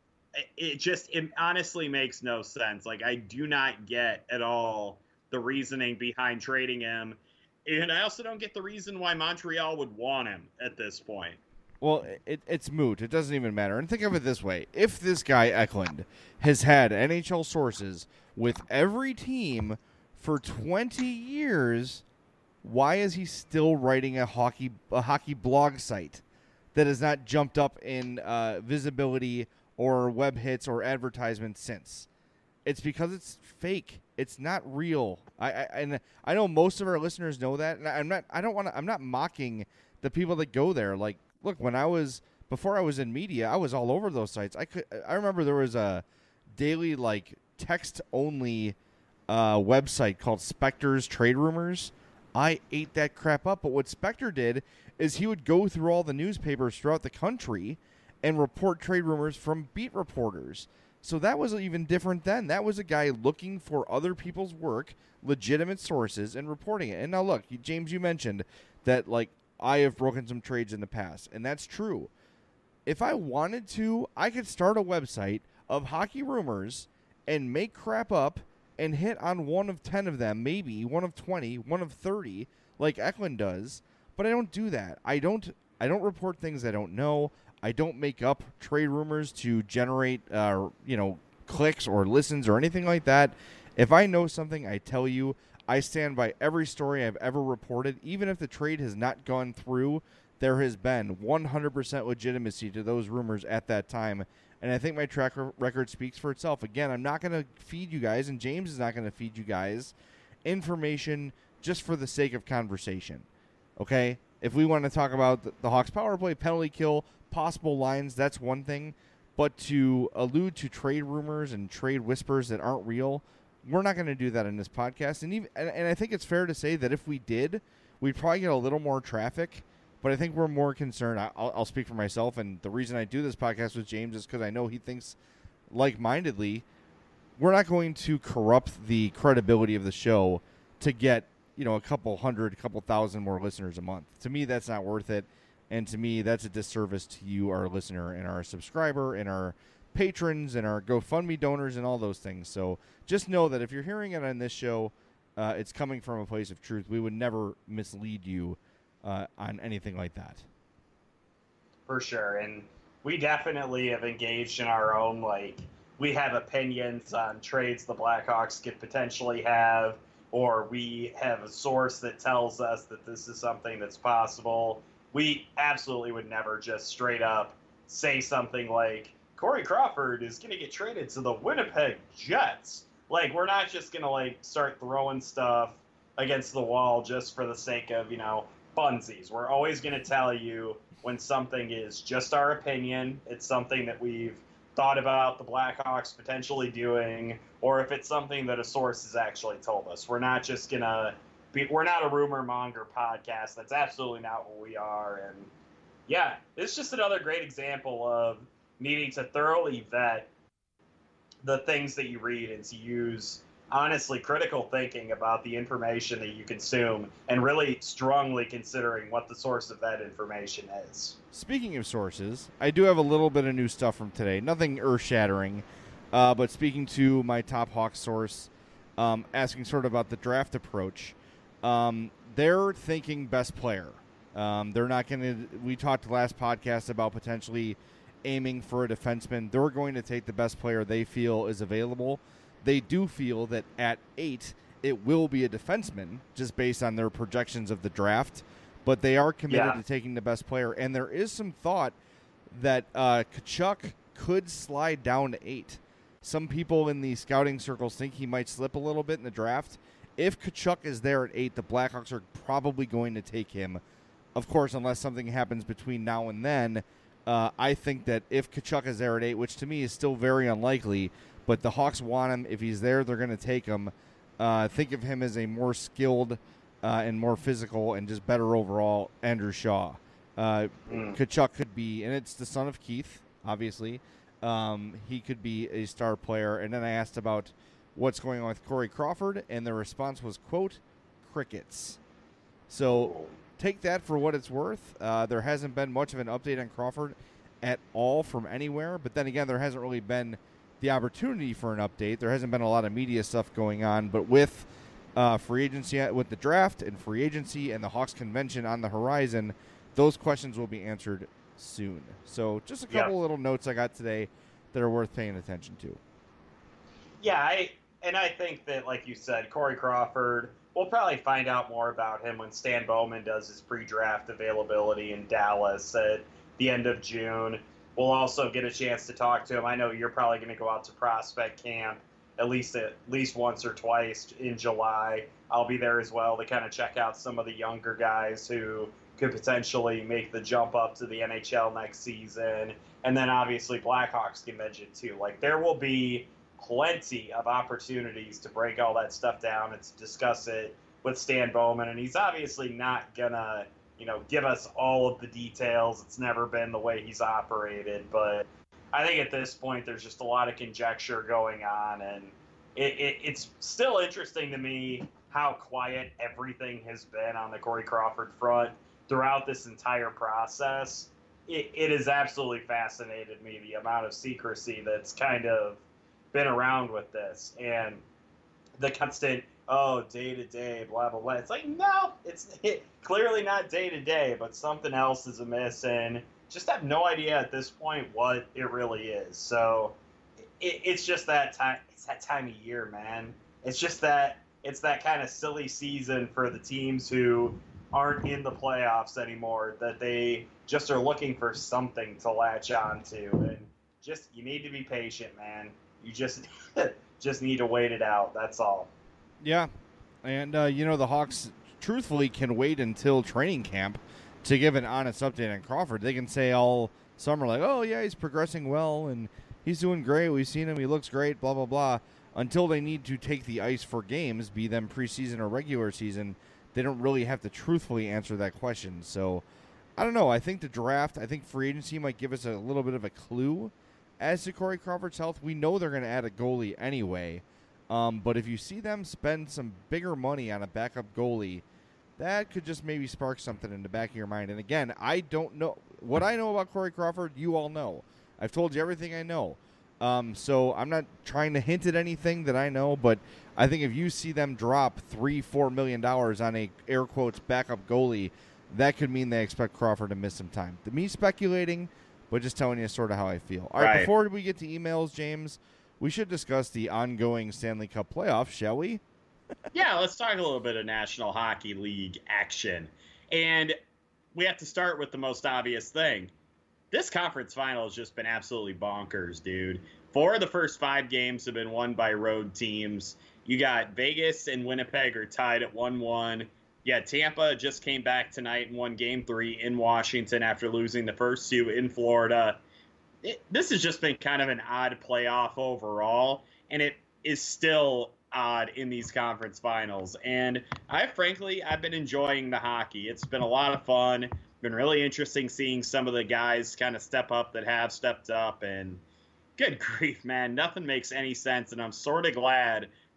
it just it honestly makes no sense. Like, I do not get at all the reasoning behind trading him. And I also don't get the reason why Montreal would want him at this point. Well, it, it's moot. It doesn't even matter. And think of it this way. If this guy, Eklund, has had N H L sources with every team for twenty years, why is he still writing a hockey a hockey blog site that has not jumped up in uh, visibility or web hits or advertisements since? It's because it's fake. It's not real. I, I and I know most of our listeners know that. And I'm not. I don't want to. I'm not mocking the people that go there. Like, look, when I was before I was in media, I was all over those sites. I could. I remember there was a daily like text only uh, website called Spectre's Trade Rumors. I ate that crap up. But what Spectre did is he would go through all the newspapers throughout the country and report trade rumors from beat reporters. So that was even different then. That was a guy looking for other people's work, legitimate sources, and reporting it. And now look, James, you mentioned that like I have broken some trades in the past, and that's true. If I wanted to, I could start a website of hockey rumors and make crap up and hit on one of ten of them, maybe one of twenty, one of thirty, like Eklund does. But I don't do that. I don't. I don't report things I don't know. I don't make up trade rumors to generate, uh, you know, clicks or listens or anything like that. If I know something, I tell you. I stand by every story I've ever reported. Even if the trade has not gone through, there has been one hundred percent legitimacy to those rumors at that time. And I think my track record speaks for itself. Again, I'm not going to feed you guys, and James is not going to feed you guys, information just for the sake of conversation. Okay? If we want to talk about the, the Hawks power play, penalty kill, possible lines, that's one thing. But to allude to trade rumors and trade whispers that aren't real, we're not going to do that in this podcast. And, even, and, and I think it's fair to say that if we did, we'd probably get a little more traffic. But I think we're more concerned. I'll, I'll speak for myself. And the reason I do this podcast with James is because I know he thinks like-mindedly. We're not going to corrupt the credibility of the show to get, you know, a couple hundred, a couple thousand more listeners a month. To me, that's not worth it. And to me, that's a disservice to you, our listener, and our subscriber, and our patrons, and our GoFundMe donors, and all those things. So just know that if you're hearing it on this show, uh, it's coming from a place of truth. We would never mislead you uh, on anything like that. For sure. And we definitely have engaged in our own, like, we have opinions on trades the Blackhawks could potentially have, or we have a source that tells us that this is something that's possible. We absolutely would never just straight up say something like, Corey Crawford is going to get traded to the Winnipeg Jets. Like, we're not just going to, like, start throwing stuff against the wall just for the sake of, you know, funsies. We're always going to tell you when something is just our opinion, it's something that we've thought about the Blackhawks potentially doing, or if it's something that a source has actually told us. We're not just going to be, we're not a rumor monger podcast. That's absolutely not what we are. And yeah, it's just another great example of needing to thoroughly vet the things that you read and to use honestly critical thinking about the information that you consume and really strongly considering what the source of that information is. Speaking of sources, I do have a little bit of new stuff from today. Nothing earth-shattering, uh, but speaking to my top Hawks source, um, asking sort of about the draft approach, um, they're thinking best player. Um, they're not going to – we talked last podcast about potentially aiming for a defenseman. They're going to take the best player they feel is available. They do feel that at eight, it will be a defenseman just based on their projections of the draft, but they are committed yeah. to taking the best player. And there is some thought that uh, Tkachuk could slide down to eight. Some people in the scouting circles think he might slip a little bit in the draft. If Tkachuk is there at eight, the Blackhawks are probably going to take him. Of course, unless something happens between now and then, uh, I think that if Tkachuk is there at eight, which to me is still very unlikely, but the Hawks want him. If he's there, they're going to take him. Uh, think of him as a more skilled uh, and more physical and just better overall Andrew Shaw. Uh, mm. Tkachuk could be, and it's the son of Keith, obviously. Um, he could be a star player. And then I asked about what's going on with Corey Crawford, and the response was, quote, crickets. So take that for what it's worth. Uh, there hasn't been much of an update on Crawford at all from anywhere. But then again, there hasn't really been the opportunity for an update. There hasn't been a lot of media stuff going on. But with uh, free agency, with the draft and free agency and the Hawks convention on the horizon, those questions will be answered soon. So just a couple yeah. little notes I got today that are worth paying attention to. Yeah, I and I think that, like you said, Corey Crawford, we'll probably find out more about him when Stan Bowman does his pre-draft availability in Dallas at the end of June. We'll also get a chance to talk to him. I know you're probably going to go out to prospect camp at least at least once or twice in July. I'll be there as well to kind of check out some of the younger guys who could potentially make the jump up to the N H L next season. And then obviously Blackhawks convention too. Like, there will be plenty of opportunities to break all that stuff down and to discuss it with Stan Bowman. And he's obviously not going to, you know, give us all of the details. It's never been the way he's operated. But I think at this point there's just a lot of conjecture going on. And it, it, it's still interesting to me how quiet everything has been on the Corey Crawford front throughout this entire process. It, it has absolutely fascinated me, the amount of secrecy that's kind of been around with this, and the constant, oh, day-to-day, blah, blah, blah. It's like, no, it's it, clearly not day-to-day, but something else is amiss, and just have no idea at this point what it really is. So it, it's just that time. It's that time of year, man. It's just that it's that kind of silly season for the teams who aren't in the playoffs anymore, that they just are looking for something to latch on to. And just, you need to be patient, man. You just just need to wait it out. That's all. Yeah. And, uh, you know, the Hawks truthfully can wait until training camp to give an honest update on Crawford. They can say all summer, like, oh, yeah, he's progressing well, and he's doing great. We've seen him. He looks great, blah, blah, blah. Until they need to take the ice for games, be them preseason or regular season, they don't really have to truthfully answer that question. So, I don't know. I think the draft, I think free agency might give us a little bit of a clue as to Corey Crawford's health. We know they're going to add a goalie anyway. Um, but if you see them spend some bigger money on a backup goalie, that could just maybe spark something in the back of your mind. And again, I don't know. What I know about Corey Crawford, you all know. I've told you everything I know. Um, so I'm not trying to hint at anything that I know, but I think if you see them drop three, four million dollars on a air quotes backup goalie, that could mean they expect Crawford to miss some time. To me, speculating, but just telling you sort of how I feel. All right, right. Before we get to emails, James, we should discuss the ongoing Stanley Cup playoffs, shall we? Yeah, let's talk a little bit of National Hockey League action. And we have to start with the most obvious thing. This conference final has just been absolutely bonkers, dude. Four of the first five games have been won by road teams. You got Vegas and Winnipeg are tied at one one. Yeah, Tampa just came back tonight and won game three in Washington after losing the first two in Florida. It, this has just been kind of an odd playoff overall, and it is still odd in these conference finals. And I frankly, I've been enjoying the hockey. It's been a lot of fun. Been really interesting seeing some of the guys kind of step up that have stepped up. And good grief, man, nothing makes any sense. And I'm sort of glad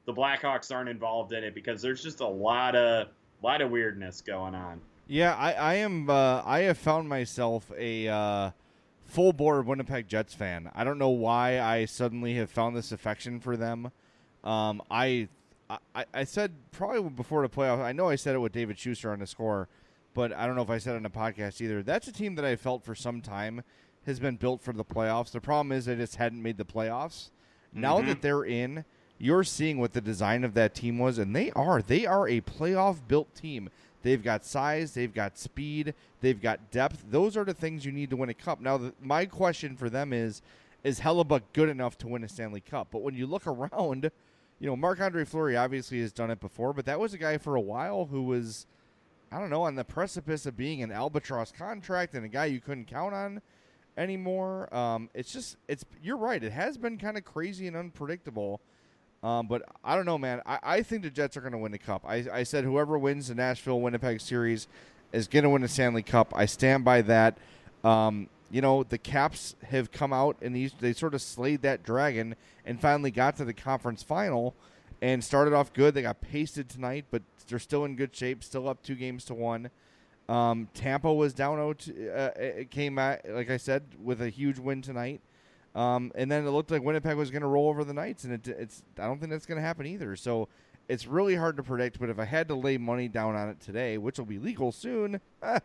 the Blackhawks aren't involved in it because there's just a lot of lot of weirdness going on. Yeah, I, I am. Uh, I have found myself a uh, full board Winnipeg Jets fan. I don't know why I suddenly have found this affection for them. Um, I, I I said probably before the playoffs. I know I said it with David Schuster on The Score, but I don't know if I said it on the podcast either. That's a team that I felt for some time has been built for the playoffs. The problem is they just hadn't made the playoffs. Mm-hmm. Now that they're in, you're seeing what the design of that team was, and they are. They are a playoff-built team. They've got size, they've got speed, they've got depth. Those are the things you need to win a cup. Now, the, my question for them is, is Hellebuyck good enough to win a Stanley Cup? But when you look around, you know, Marc-Andre Fleury obviously has done it before, but that was a guy for a while who was, I don't know, on the precipice of being an albatross contract and a guy you couldn't count on anymore. Um, it's just, it's you're right. It has been kind of crazy and unpredictable. Um, but I don't know, man. I, I think the Jets are going to win the Cup. I, I said whoever wins the Nashville-Winnipeg series is going to win the Stanley Cup. I stand by that. Um, you know, the Caps have come out, and these, they sort of slayed that dragon and finally got to the conference final and started off good. They got pasted tonight, but they're still in good shape, still up two games to one. Um, Tampa was down oh two. Uh, it came out, like I said, with a huge win tonight. Um, and then it looked like Winnipeg was going to roll over the Knights, and it, it's I don't think that's going to happen either. So it's really hard to predict. But if I had to lay money down on it today, which will be legal soon,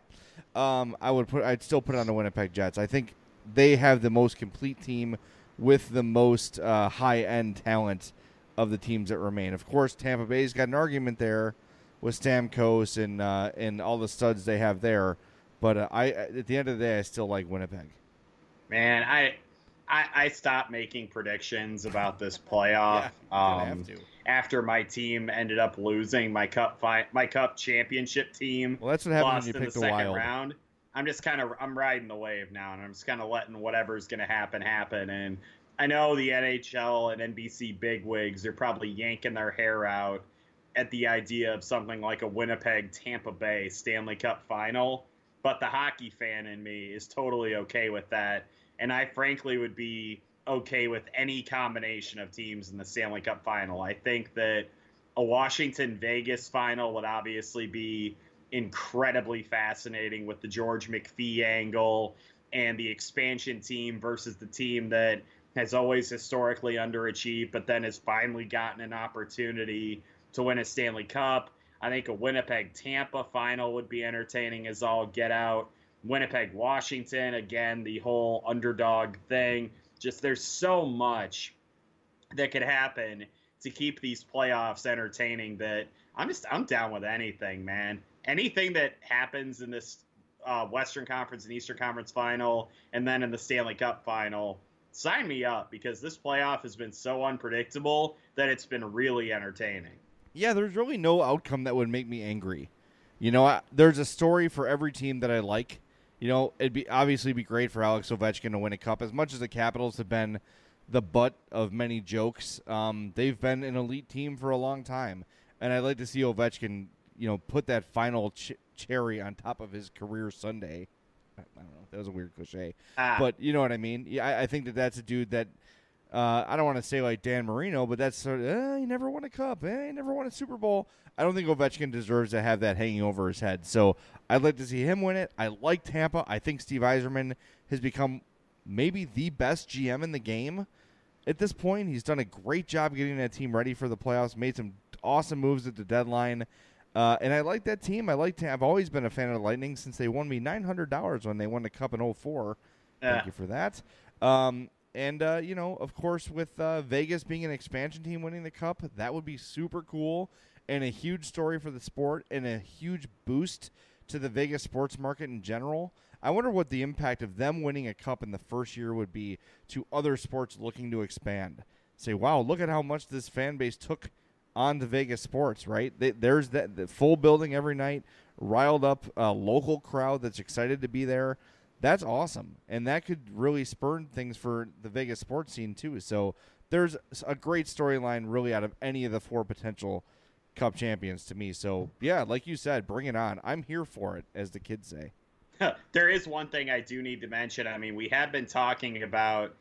um, I would put I'd still put it on the Winnipeg Jets. I think they have the most complete team with the most uh, high end talent of the teams that remain. Of course, Tampa Bay's got an argument there with Stamkos and uh, and all the studs they have there. But uh, I at the end of the day, I still like Winnipeg. Man, I. I, I stopped making predictions about this playoff yeah, um, have to. after my team ended up losing my cup fi- my cup championship team. Well, that's what happened lost when you in picked the the second Wild. round. I'm just kind of I'm riding the wave now, and I'm just kind of letting whatever's going to happen happen. And I know the N H L and N B C bigwigs are probably yanking their hair out at the idea of something like a Winnipeg Tampa Bay Stanley Cup final, but the hockey fan in me is totally okay with that. And I frankly would be okay with any combination of teams in the Stanley Cup final. I think that a Washington-Vegas final would obviously be incredibly fascinating with the George McPhee angle and the expansion team versus the team that has always historically underachieved but then has finally gotten an opportunity to win a Stanley Cup. I think a Winnipeg-Tampa final would be entertaining as all get out. Winnipeg, Washington, again, the whole underdog thing. Just there's so much that could happen to keep these playoffs entertaining that I'm just I'm down with anything, man. Anything that happens in this uh, Western Conference and Eastern Conference final and then in the Stanley Cup final, sign me up because this playoff has been so unpredictable that it's been really entertaining. Yeah, there's really no outcome that would make me angry. You know, I, there's a story for every team that I like. You know, it'd be obviously be great for Alex Ovechkin to win a cup. As much as the Capitals have been the butt of many jokes, um, they've been an elite team for a long time. And I'd like to see Ovechkin, you know, put that final ch- cherry on top of his career sundae. I, I don't know. That was a weird cliche. Ah. But you know what I mean? Yeah, I, I think that that's a dude that, uh, I don't want to say like Dan Marino, but that's sort of, eh, he never won a cup. Eh, he never won a Super Bowl. I don't think Ovechkin deserves to have that hanging over his head. So I'd like to see him win it. I like Tampa. I think Steve Yzerman has become maybe the best G M in the game at this point. He's done a great job getting that team ready for the playoffs, made some awesome moves at the deadline. Uh, and I like that team. I like. I've always been a fan of the Lightning since they won me nine hundred dollars when they won the Cup in oh four. Yeah. Thank you for that. Um, and, uh, you know, of course, with uh, Vegas being an expansion team winning the Cup, that would be super cool. And a huge story for the sport and a huge boost to the Vegas sports market in general. I wonder what the impact of them winning a cup in the first year would be to other sports looking to expand. Say, wow, look at how much this fan base took on to Vegas sports, right? They, there's that the full building every night, riled up uh, local crowd that's excited to be there. That's awesome. And that could really spur things for the Vegas sports scene too. So there's a great storyline really out of any of the four potential Cup champions to me. So, yeah, like you said, bring it on. I'm here for it, as the kids say. There is one thing I do need to mention. I mean, we have been talking about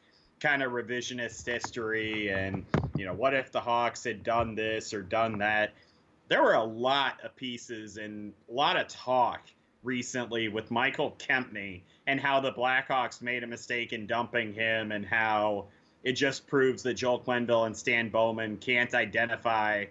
kind of revisionist history and, you know, what if the Hawks had done this or done that? There were a lot of pieces and a lot of talk recently with Michael Kempny and how the Blackhawks made a mistake in dumping him and how it just proves that Joel Quenneville and Stan Bowman can't identify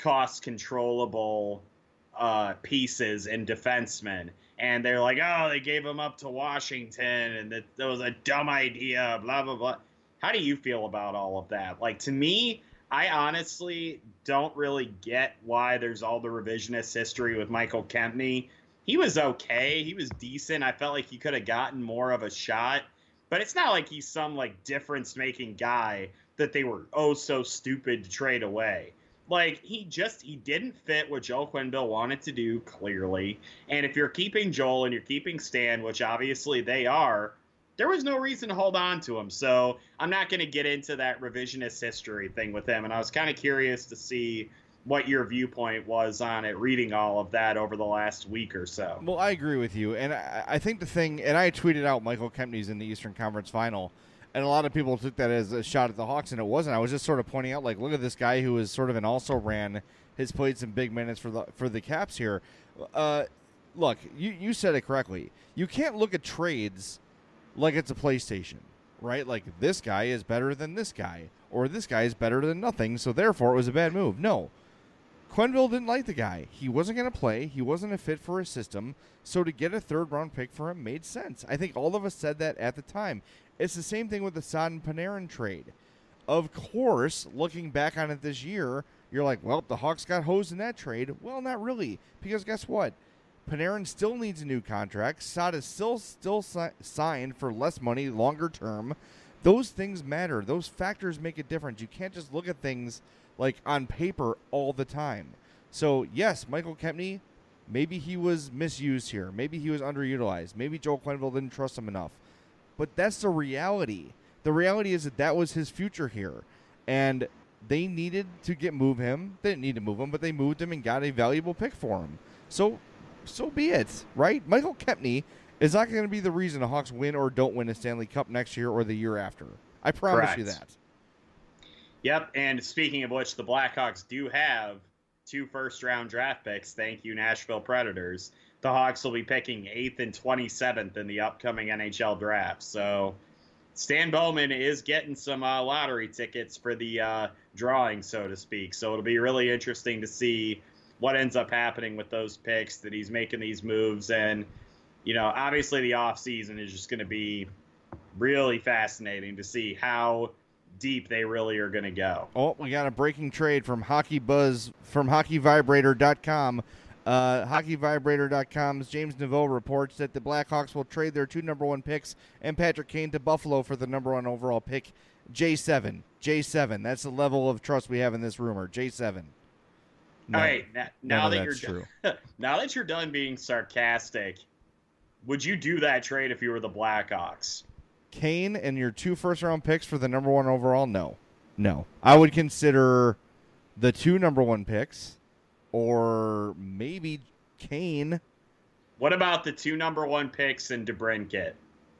cost-controllable uh, pieces in defensemen. And they're like, oh, they gave him up to Washington, and that, that was a dumb idea, blah, blah, blah. How do you feel about all of that? Like, to me, I honestly don't really get why there's all the revisionist history with Michael Kempny. He was okay. He was decent. I felt like he could have gotten more of a shot. But it's not like he's some, like, difference-making guy that they were oh so stupid to trade away. Like, he just, he didn't fit what Joel Quenneville wanted to do, clearly. And if you're keeping Joel and you're keeping Stan, which obviously they are, there was no reason to hold on to him. So I'm not going to get into that revisionist history thing with him. And I was kind of curious to see what your viewpoint was on it, reading all of that over the last week or so. Well, I agree with you. And I, I think the thing, and I tweeted out Michael Kempny's in the Eastern Conference Final, and a lot of people took that as a shot at the Hawks, and it wasn't. I was just sort of pointing out, like, look at this guy who is sort of an also-ran, has played some big minutes for the for the Caps here. Uh, look, you, you said it correctly. You can't look at trades like it's a PlayStation, right? Like, this guy is better than this guy, or this guy is better than nothing, so therefore it was a bad move. No. Quenneville didn't like the guy. He wasn't going to play. He wasn't a fit for his system. So to get a third-round pick for him made sense. I think all of us said that at the time. It's the same thing with the Saad and Panarin trade. Of course, looking back on it this year, you're like, well, the Hawks got hosed in that trade. Well, not really, because guess what? Panarin still needs a new contract. Saad is still still si- signed for less money, longer term. Those things matter. Those factors make a difference. You can't just look at things like on paper all the time. So, yes, Michael Kempny, maybe he was misused here. Maybe he was underutilized. Maybe Joel Quenneville didn't trust him enough. But that's the reality. The reality is that that was his future here. And they needed to get move him. They didn't need to move him, but they moved him and got a valuable pick for him. So, so be it, right? Michael Kempny is not going to be the reason the Hawks win or don't win a Stanley Cup next year or the year after. I promise Correct. you that. Yep, and speaking of which, the Blackhawks do have two first-round draft picks. Thank you, Nashville Predators. The Hawks will be picking eighth and twenty-seventh in the upcoming N H L draft. So Stan Bowman is getting some uh, lottery tickets for the uh, drawing, so to speak. So it'll be really interesting to see what ends up happening with those picks, that he's making these moves. And, you know, obviously the offseason is just going to be really fascinating to see how deep they really are going to go. Oh, we got a breaking trade from Hockey Buzz from hockey vibrator dot com. Uh, hockey vibrator dot com's James Neveau reports that the Blackhawks will trade their two number one picks and Patrick Kane to Buffalo for the number one overall pick, J seven. J seven. That's the level of trust we have in this rumor. J seven. No, All right. Now, now that you're true. now that you're done being sarcastic, would you do that trade if you were the Blackhawks? Kane and your two first-round picks for the number one overall? No. No. I would consider the two number one picks or maybe Kane. What about the two number one picks in DeBrincat?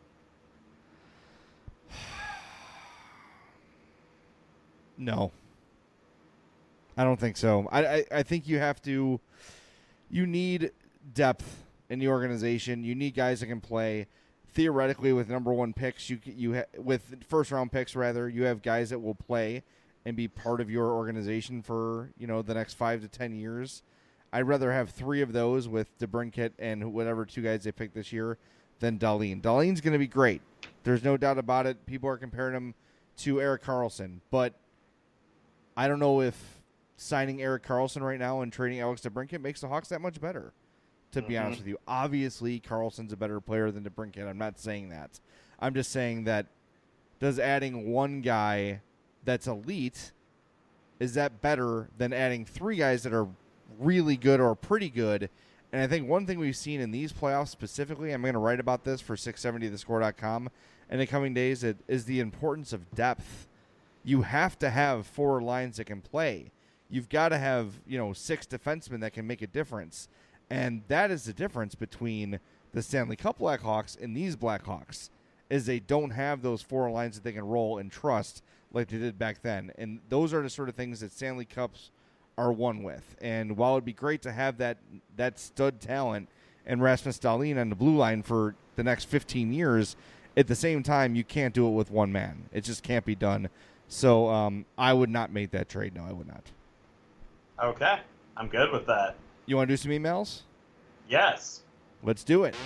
No. I don't think so. I, I, I think you have to – you need depth in the organization. You need guys that can play. Theoretically, with number one picks, you you ha- with first round picks rather, you have guys that will play and be part of your organization for, you know, the next five to ten years. I'd rather have three of those with DeBrincat and whatever two guys they pick this year than Dahlin. Dahlin's going to be great. There's no doubt about it. People are comparing him to Erik Karlsson, but I don't know if signing Erik Karlsson right now and trading Alex DeBrincat makes the Hawks that much better. To be mm-hmm. honest with you, obviously Karlsson's a better player than DeBrincat. I'm not saying that. I'm just saying that does adding one guy that's elite, is that better than adding three guys that are really good or pretty good? And I think one thing we've seen in these playoffs specifically, I'm going to write about this for six seventy the score dot com in the coming days, it, is the importance of depth. You have to have four lines that can play. You've got to have, you know, six defensemen that can make a difference. And that is the difference between the Stanley Cup Blackhawks and these Blackhawks. is they don't have those four lines that they can roll and trust like they did back then. And those are the sort of things that Stanley Cups are won with. And while it'd be great to have that that stud talent and Rasmus Dahlin on the blue line for the next fifteen years, at the same time, you can't do it with one man. It just can't be done. So um, I would not make that trade. No, I would not. Okay. I'm good with that. You want to do some emails? Yes. Let's do it.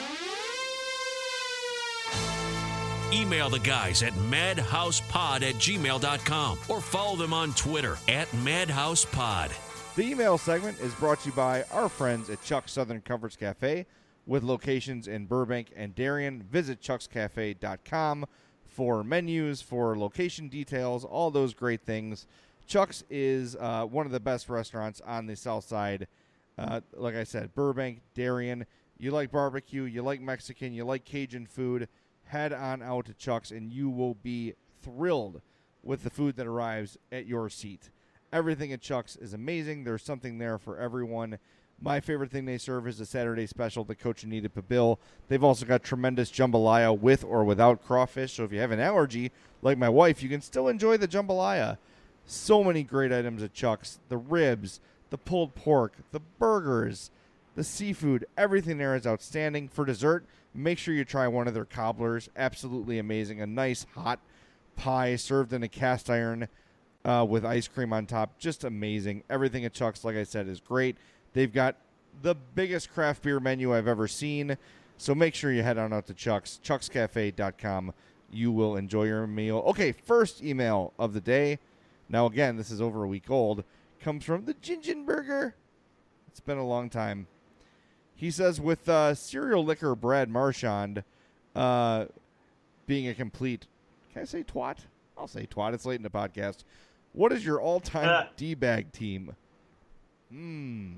Email the guys at madhousepod at gmail dot com or follow them on Twitter at madhousepod. The email segment is brought to you by our friends at Chuck's Southern Comforts Cafe with locations in Burbank and Darien. Visit chucks cafe dot com for menus, for location details, all those great things. Chuck's is uh, one of the best restaurants on the south side. Uh, like I said, Burbank, Darien. You like barbecue, you like Mexican, you like Cajun food, head on out to Chuck's and you will be thrilled with the food that arrives at your seat. Everything at Chuck's is amazing. There's something there for everyone. My favorite thing they serve is the Saturday special, the Coach Anita Pabil. They've also got tremendous jambalaya with or without crawfish. So if you have an allergy, like my wife, you can still enjoy the jambalaya. So many great items at Chuck's. The ribs, the pulled pork, the burgers, the seafood. Everything there is outstanding. For dessert, make sure you try one of their cobblers. Absolutely amazing. A nice hot pie served in a cast iron uh, with ice cream on top. Just amazing. Everything at Chuck's, like I said, is great. They've got the biggest craft beer menu I've ever seen. So make sure you head on out to Chuck's, chucks cafe dot com. You will enjoy your meal. Okay, first email of the day. Now, again, this is over a week old. Comes from the Gingenberger. It's been a long time. He says, with uh, serial licker Brad Marchand uh, being a complete, can I say twat? I'll say twat. It's late in the podcast. What is your all-time uh. D-bag team? Hmm.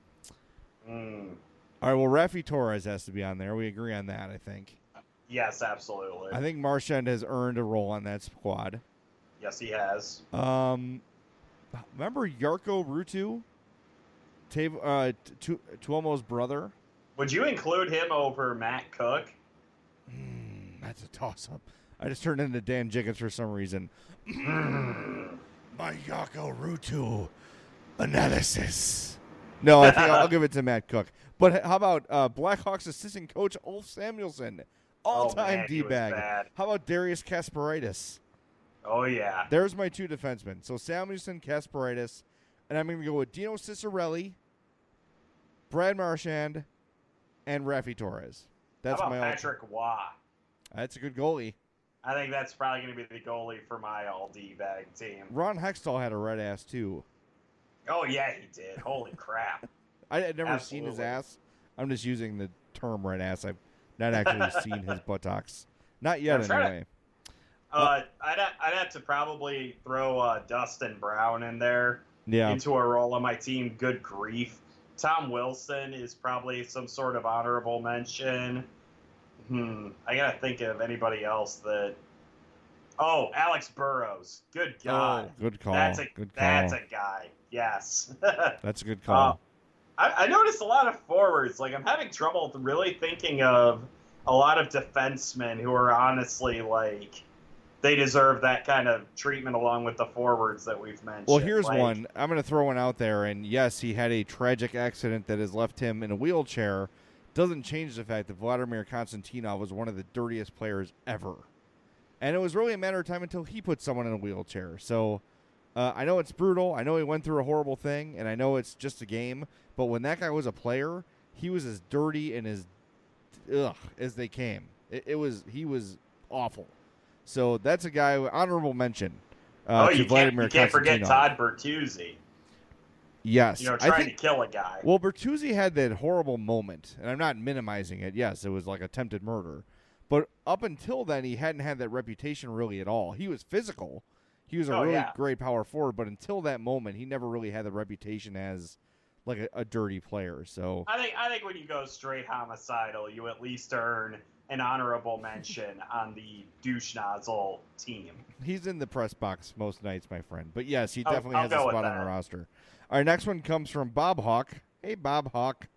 Mm. All right, well, Rafi Torres has to be on there. We agree on that, I think. Yes, absolutely. I think Marchand has earned a role on that squad. Yes, he has. Um, remember Jarkko Ruutu? Tav- uh, tu- Tuomo's brother? Would you include him over Matt Cook? Mm, that's a toss-up. I just turned into Dan Jiggins for some reason. My Jarkko Ruutu analysis. No, I think I'll, I'll give it to Matt Cook. But how about uh, Blackhawks assistant coach Ulf Samuelsson? All-time oh, D-bag. How about Darius Kasparaitis? Oh, yeah. There's my two defensemen. So Samuelsson, Kasparaitis, and I'm going to go with Dino Ciccarelli, Brad Marchand, and Rafi Torres. That's How about my Patrick all- Waugh? That's a good goalie. I think that's probably going to be the goalie for my all-D-bag team. Ron Hextall had a red ass, too. Oh, yeah, he did. Holy crap. I had never Absolutely. seen his ass. I'm just using the term red ass. I've not actually seen his buttocks. Not yet, I'm anyway. To, uh, I'd, I'd have to probably throw uh, Dustin Brown in there Yeah. into a role on my team. Good grief. Tom Wilson is probably some sort of honorable mention. Hmm. I got to think of anybody else that... Oh, Alex Burrows. Good God. Oh, good call. That's a, good call. That's a guy. Yes. That's a good call. Uh, I, I noticed a lot of forwards. Like, I'm having trouble really thinking of a lot of defensemen who are honestly, like, they deserve that kind of treatment along with the forwards that we've mentioned. Well, here's like, one. I'm going to throw one out there. And, yes, he had a tragic accident that has left him in a wheelchair. Doesn't change the fact that Vladimir Konstantinov was one of the dirtiest players ever. And it was really a matter of time until he put someone in a wheelchair. So uh, I know it's brutal. I know he went through a horrible thing. And I know it's just a game. But when that guy was a player, he was as dirty and as ugh as they came. It, it was He was awful. So that's a guy, honorable mention uh, oh, to you Vladimir can't, you can't forget Konstantinov. Todd Bertuzzi. Yes. You know, I trying think, to kill a guy. Well, Bertuzzi had that horrible moment, and I'm not minimizing it. Yes, it was like attempted murder. But up until then, he hadn't had that reputation really at all. He was physical. He was a Oh, really yeah. great power forward, but until that moment, he never really had the reputation as like a, a dirty player. So I think I think when you go straight homicidal, you at least earn an honorable mention on the douche nozzle team. he's in the press box most nights, my friend. But yes, he I'll- definitely I'll has a go with spot on that. the roster. Our next one comes from Bob Hawk. Hey, Bob Hawk.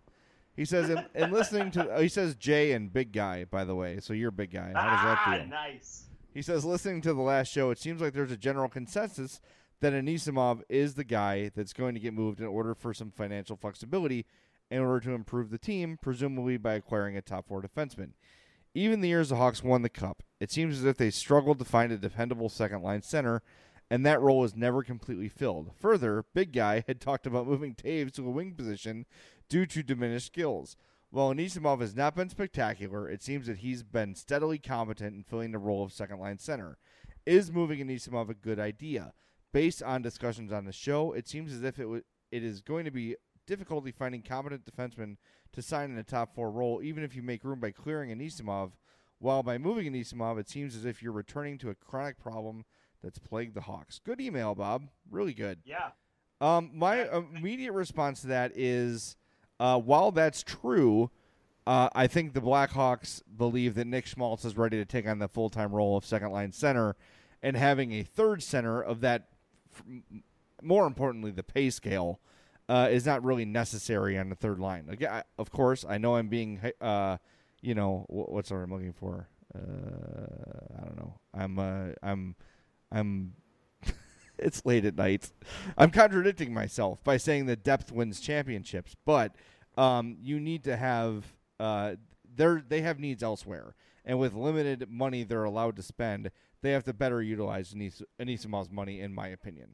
He says, in, in listening to, he says Jay and big guy, by the way. So you're a big guy. How does that Ah, feel? nice. He says, listening to the last show, it seems like there's a general consensus that Anisimov is the guy that's going to get moved in order for some financial flexibility in order to improve the team, presumably by acquiring a top four defenseman. Even the years the Hawks won the Cup, it seems as if they struggled to find a dependable second-line center, and that role was never completely filled. Further, Big Guy had talked about moving Taves to a wing position due to diminished skills. While Anisimov has not been spectacular, it seems that he's been steadily competent in filling the role of second-line center. Is moving Anisimov a good idea? Based on discussions on the show, it seems as if it, w- it is going to be difficulty finding competent defensemen to sign in a top four role, even if you make room by clearing Anisimov. While by moving Anisimov, it seems as if you're returning to a chronic problem that's plagued the Hawks. Good email, Bob. Really good. Yeah. Um, my immediate response to that is, uh, while that's true, uh, I think the Blackhawks believe that Nick Schmaltz is ready to take on the full-time role of second-line center, and having a third center of that, more importantly, the pay scale, uh, is not really necessary on the third line. Again, I, of course, I know I'm being, uh, you know, what's the word I'm looking for? Uh, I don't know. I'm, uh, I'm, I'm. It's late at night. I'm contradicting myself by saying that depth wins championships, but um, you need to have uh, they they have needs elsewhere, and with limited money they're allowed to spend, they have to better utilize Anis- Anisimov's money, in my opinion.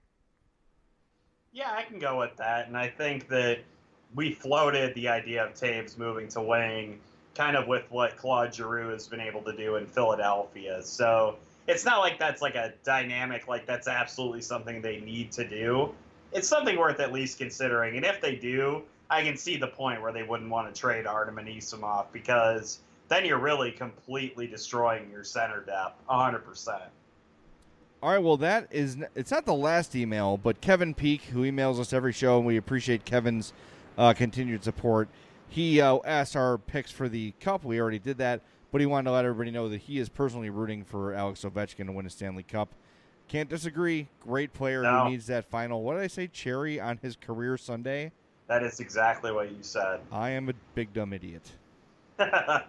Yeah, I can go with that, and I think that we floated the idea of Taves moving to wing, kind of with what Claude Giroux has been able to do in Philadelphia. So it's not like that's like a dynamic, like that's absolutely something they need to do. It's something worth at least considering. And if they do, I can see the point where they wouldn't want to trade Artem Anisimov, because then you're really completely destroying your center depth, one hundred percent. All right, well, that is – it's not the last email, but Kevin Peak, who emails us every show, and we appreciate Kevin's uh, continued support, he uh, asked our picks for the Cup. We already did that. But he wanted to let everybody know that he is personally rooting for Alex Ovechkin to win a Stanley Cup. Can't disagree. Great player no. who needs that final, what did I say, cherry on his career Sunday? That is exactly what you said. I am a big dumb idiot. I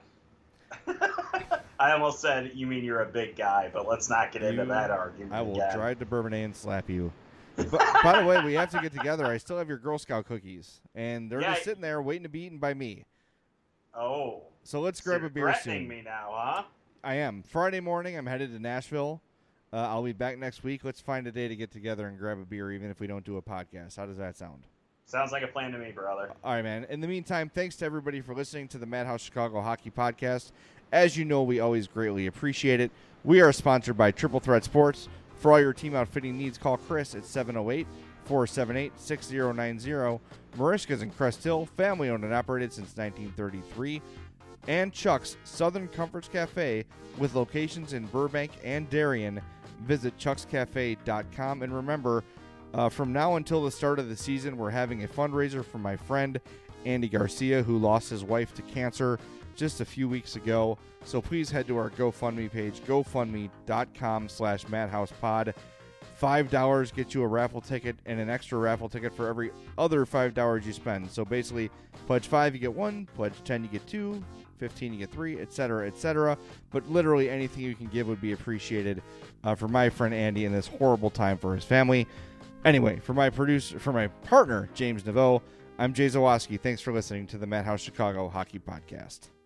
almost said, you mean you're a big guy, but let's not get into You, that argument I will again. drive to Bourbonnais and slap you. But, by the way, we have to get together. I still have your Girl Scout cookies, and they're Yeah, just sitting there waiting to be eaten by me. Oh. So let's So grab you're a beer threatening soon. me now, huh? I am. Friday morning, I'm headed to Nashville. Uh, I'll be back next week. Let's find a day to get together and grab a beer, even if we don't do a podcast. How does that sound? Sounds like a plan to me, brother. All right, man. In the meantime, thanks to everybody for listening to the Madhouse Chicago Hockey Podcast. As you know, we always greatly appreciate it. We are sponsored by Triple Threat Sports. For all your team outfitting needs, call Chris at seven oh eight, four seven eight, six oh nine oh. Marishka's in Crest Hill, family owned and operated since nineteen thirty-three. And Chuck's Southern Comforts Cafe with locations in Burbank and Darien. Visit chucks cafe dot com. And remember, uh, from now until the start of the season, we're having a fundraiser for my friend Andy Garcia, who lost his wife to cancer just a few weeks ago. So please head to our GoFundMe page, gofundme dot com slash madhousepod. five dollars gets you a raffle ticket and an extra raffle ticket for every other five dollars you spend. So basically, pledge five, you get one. Pledge ten, you get two. fifteen, you get three, et cetera, et cetera. But literally anything you can give would be appreciated uh, for my friend Andy in this horrible time for his family. Anyway, for my producer, for my partner, James Naveau, I'm Jay Zawoski. Thanks for listening to the Madhouse Chicago Hockey Podcast.